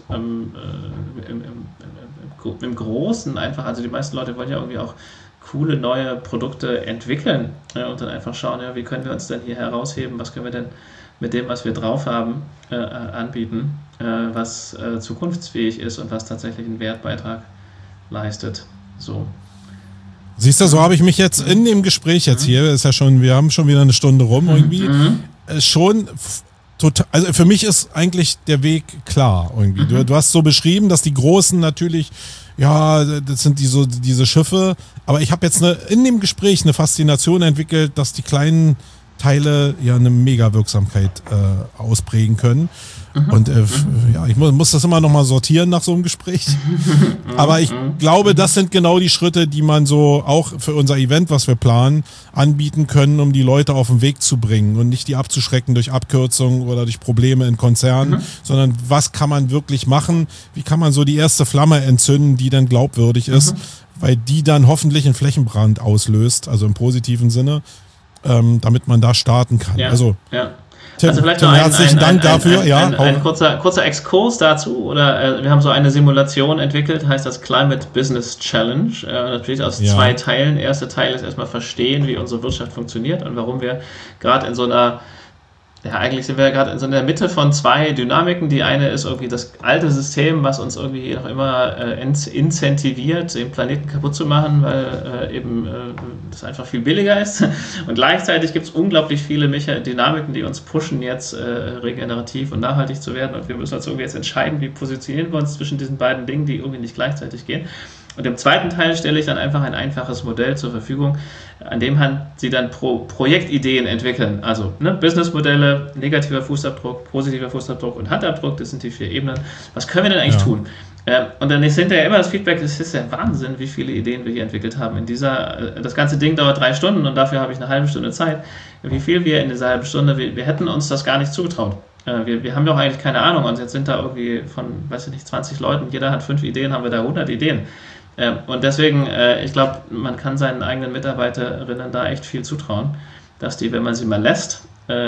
im Großen einfach, also die meisten Leute wollen ja irgendwie auch coole neue Produkte entwickeln und dann einfach schauen, wie können wir uns denn hier herausheben, was können wir denn mit dem, was wir drauf haben, anbieten, was zukunftsfähig ist und was tatsächlich einen Wertbeitrag leistet. So. Siehst du, so habe ich mich jetzt in dem Gespräch jetzt hier, ist ja schon, wir haben schon wieder eine Stunde rum irgendwie, schon total, also für mich ist eigentlich der Weg klar irgendwie. Du hast so beschrieben, dass die Großen natürlich, ja, das sind diese Schiffe, aber ich habe jetzt in dem Gespräch eine Faszination entwickelt, dass die kleinen Teile ja eine Mega-Wirksamkeit ausprägen können. Und ich muss das immer noch mal sortieren nach so einem Gespräch. Aber ich glaube, das sind genau die Schritte, die man so auch für unser Event, was wir planen, anbieten können, um die Leute auf den Weg zu bringen und nicht die abzuschrecken durch Abkürzungen oder durch Probleme in Konzernen, sondern was kann man wirklich machen? Wie kann man so die erste Flamme entzünden, die dann glaubwürdig ist, weil die dann hoffentlich einen Flächenbrand auslöst, also im positiven Sinne, damit man da starten kann. Ja, also Tim, also vielleicht Tim, herzlichen Dank dafür. Ein kurzer Exkurs dazu. Oder wir haben so eine Simulation entwickelt, heißt das Climate Business Challenge. Das besteht aus 2 Teilen. Der erste Teil ist erstmal verstehen, wie unsere Wirtschaft funktioniert und warum wir gerade in so einer eigentlich sind wir gerade in so der Mitte von 2 Dynamiken. Die eine ist irgendwie das alte System, was uns irgendwie noch immer incentiviert, den Planeten kaputt zu machen, weil das einfach viel billiger ist. Und gleichzeitig gibt es unglaublich viele Dynamiken, die uns pushen, jetzt regenerativ und nachhaltig zu werden. Und wir müssen uns irgendwie jetzt entscheiden, wie positionieren wir uns zwischen diesen beiden Dingen, die irgendwie nicht gleichzeitig gehen. Und im zweiten Teil stelle ich dann einfach ein einfaches Modell zur Verfügung, an dem Sie dann Projektideen entwickeln. Also Businessmodelle, negativer Fußabdruck, positiver Fußabdruck und Handabdruck, das sind die 4 Ebenen. Was können wir denn eigentlich tun? Und dann ist hinterher immer das Feedback, das ist ja Wahnsinn, wie viele Ideen wir hier entwickelt haben. Das ganze Ding dauert 3 Stunden und dafür habe ich eine halbe Stunde Zeit. Wie viel wir in dieser halben Stunde, wir hätten uns das gar nicht zugetraut. Wir haben doch eigentlich keine Ahnung und jetzt sind da irgendwie von, 20 Leuten, jeder hat 5 Ideen, haben wir da 100 Ideen. Und deswegen, ich glaube, man kann seinen eigenen Mitarbeiterinnen da echt viel zutrauen, dass die, wenn man sie mal lässt,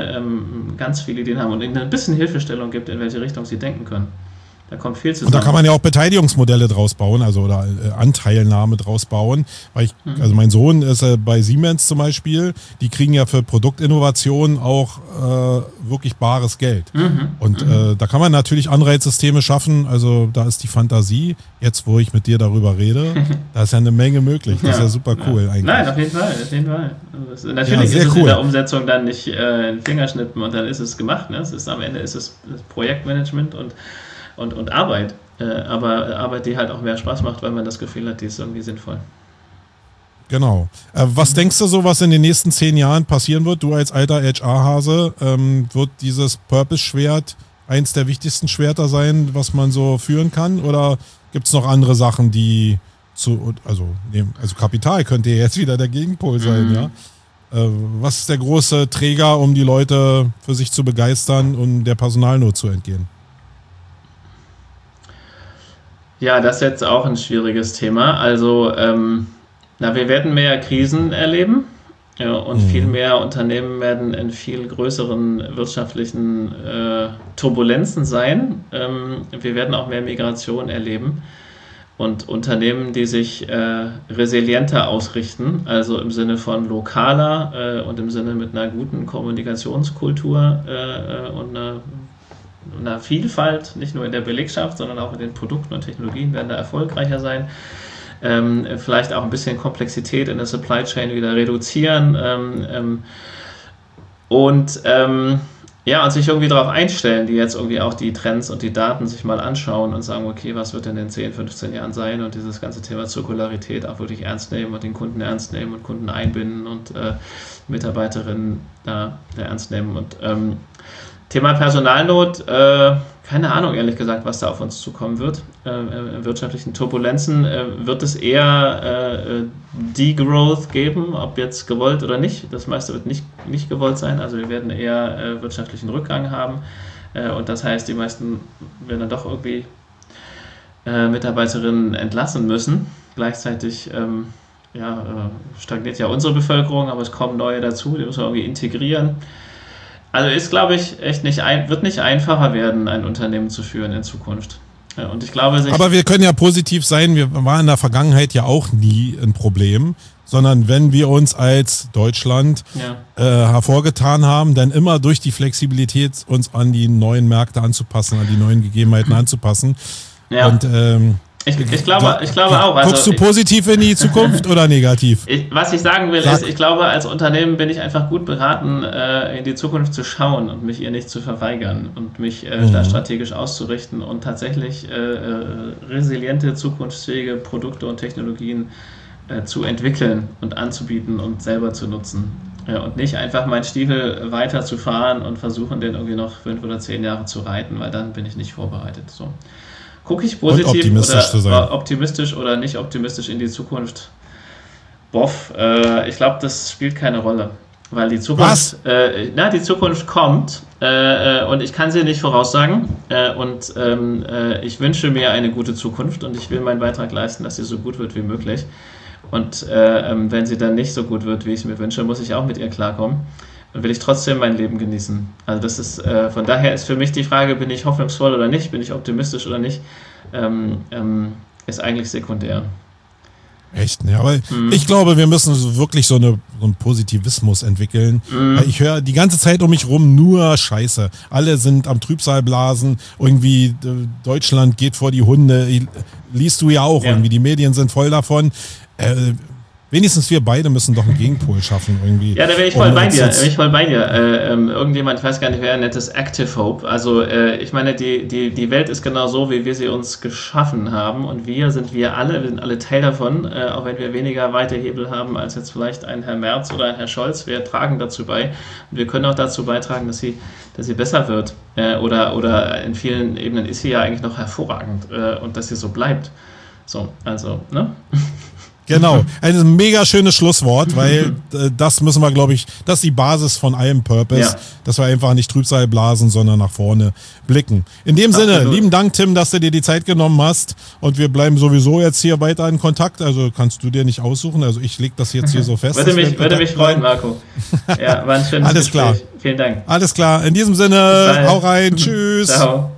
ganz viele Ideen haben und ihnen ein bisschen Hilfestellung gibt, in welche Richtung sie denken können. Da kommt viel zusammen. Und da kann man ja auch Beteiligungsmodelle draus bauen, also oder Anteilnahme draus bauen. Weil also mein Sohn ist bei Siemens zum Beispiel, die kriegen ja für Produktinnovation auch wirklich bares Geld. Und da kann man natürlich Anreizsysteme schaffen, also da ist die Fantasie, jetzt wo ich mit dir darüber rede, da ist ja eine Menge möglich. Das ist ja super cool eigentlich. Nein, auf jeden Fall. Also, natürlich ist es cool. In der Umsetzung dann nicht ein Fingerschnippen und dann ist es gemacht. Ne? Am Ende ist es Projektmanagement und Arbeit, aber Arbeit, die halt auch mehr Spaß macht, weil man das Gefühl hat, die ist irgendwie sinnvoll. Genau. Was denkst du so, was in den nächsten 10 Jahren passieren wird? Du als alter HR-Hase, wird dieses Purpose-Schwert eins der wichtigsten Schwerter sein, was man so führen kann? Oder gibt es noch andere Sachen, die also Kapital könnte ja jetzt wieder der Gegenpol sein, ja? Was ist der große Träger, um die Leute für sich zu begeistern und der Personalnot zu entgehen? Ja, das ist jetzt auch ein schwieriges Thema. Also, wir werden mehr Krisen erleben, ja, und viel mehr Unternehmen werden in viel größeren wirtschaftlichen Turbulenzen sein. Wir werden auch mehr Migration erleben und Unternehmen, die sich resilienter ausrichten, also im Sinne von lokaler und im Sinne mit einer guten Kommunikationskultur und einer Vielfalt, nicht nur in der Belegschaft, sondern auch in den Produkten und Technologien werden da erfolgreicher sein. Vielleicht auch ein bisschen Komplexität in der Supply Chain wieder reduzieren und sich irgendwie darauf einstellen, die jetzt irgendwie auch die Trends und die Daten sich mal anschauen und sagen, okay, was wird denn in 10, 15 Jahren sein und dieses ganze Thema Zirkularität auch wirklich ernst nehmen und den Kunden ernst nehmen und Kunden einbinden und Mitarbeiterinnen ernst nehmen und Thema Personalnot, keine Ahnung, ehrlich gesagt, was da auf uns zukommen wird. In wirtschaftlichen Turbulenzen wird es eher Degrowth geben, ob jetzt gewollt oder nicht. Das meiste wird nicht gewollt sein. Also wir werden eher wirtschaftlichen Rückgang haben. Und das heißt, die meisten werden dann doch irgendwie Mitarbeiterinnen entlassen müssen. Gleichzeitig stagniert ja unsere Bevölkerung, aber es kommen neue dazu, die müssen wir irgendwie integrieren. Also ist, glaube ich, echt wird nicht einfacher werden, ein Unternehmen zu führen in Zukunft. Und ich glaube, aber wir können ja positiv sein, wir waren in der Vergangenheit ja auch nie ein Problem, sondern wenn wir uns als Deutschland hervorgetan haben, dann immer durch die Flexibilität uns an die neuen Märkte anzupassen, an die neuen Gegebenheiten anzupassen. Ja. Und ich glaube auch. Also guckst du positiv in die Zukunft oder negativ? Was ich sagen will, ist, ich glaube, als Unternehmen bin ich einfach gut beraten, in die Zukunft zu schauen und mich ihr nicht zu verweigern und mich da strategisch auszurichten und tatsächlich resiliente, zukunftsfähige Produkte und Technologien zu entwickeln und anzubieten und selber zu nutzen. Und nicht einfach meinen Stiefel weiterzufahren und versuchen, den irgendwie noch 5 oder 10 Jahre zu reiten, weil dann bin ich nicht vorbereitet. So. Gucke ich positiv oder optimistisch oder nicht optimistisch in die Zukunft? Boff, ich glaube, das spielt keine Rolle. Weil die Zukunft, die Zukunft kommt und ich kann sie nicht voraussagen. Ich wünsche mir eine gute Zukunft und ich will meinen Beitrag leisten, dass sie so gut wird wie möglich. Und wenn sie dann nicht so gut wird, wie ich es mir wünsche, muss ich auch mit ihr klarkommen. Und will ich trotzdem mein Leben genießen. Also das ist, von daher ist für mich die Frage, bin ich hoffnungsvoll oder nicht, bin ich optimistisch oder nicht, ist eigentlich sekundär. Echt, ne? Aber ich glaube, wir müssen wirklich so einen Positivismus entwickeln. Ich höre die ganze Zeit um mich rum nur Scheiße. Alle sind am Trübsalblasen. Irgendwie Deutschland geht vor die Hunde. Liest du ja auch. Ja. Irgendwie die Medien sind voll davon. Wenigstens wir beide müssen doch einen Gegenpol schaffen irgendwie. Ja, da bin ich voll bei dir. Irgendjemand, ich weiß gar nicht, wer nennt es Active Hope. Also ich meine, die Welt ist genau so, wie wir sie uns geschaffen haben und wir sind alle Teil davon, auch wenn wir weniger weite Hebel haben als jetzt vielleicht ein Herr Merz oder ein Herr Scholz. Wir tragen dazu bei und wir können auch dazu beitragen, dass sie besser wird. Oder in vielen Ebenen ist sie ja eigentlich noch hervorragend und dass sie so bleibt. So, also, ne? Genau, ein mega schönes Schlusswort, weil das müssen wir, glaube ich, das ist die Basis von allem Purpose, dass wir einfach nicht Trübsal blasen, sondern nach vorne blicken. In dem Sinne, lieben Dank, Tim, dass du dir die Zeit genommen hast und wir bleiben sowieso jetzt hier weiter in Kontakt, also kannst du dir nicht aussuchen, also ich lege das jetzt hier so fest. Würde mich freuen, Marco. Ja, war ein schönes Alles Gespräch. Klar. Vielen Dank. Alles klar, in diesem Sinne, hau rein, tschüss. Ciao.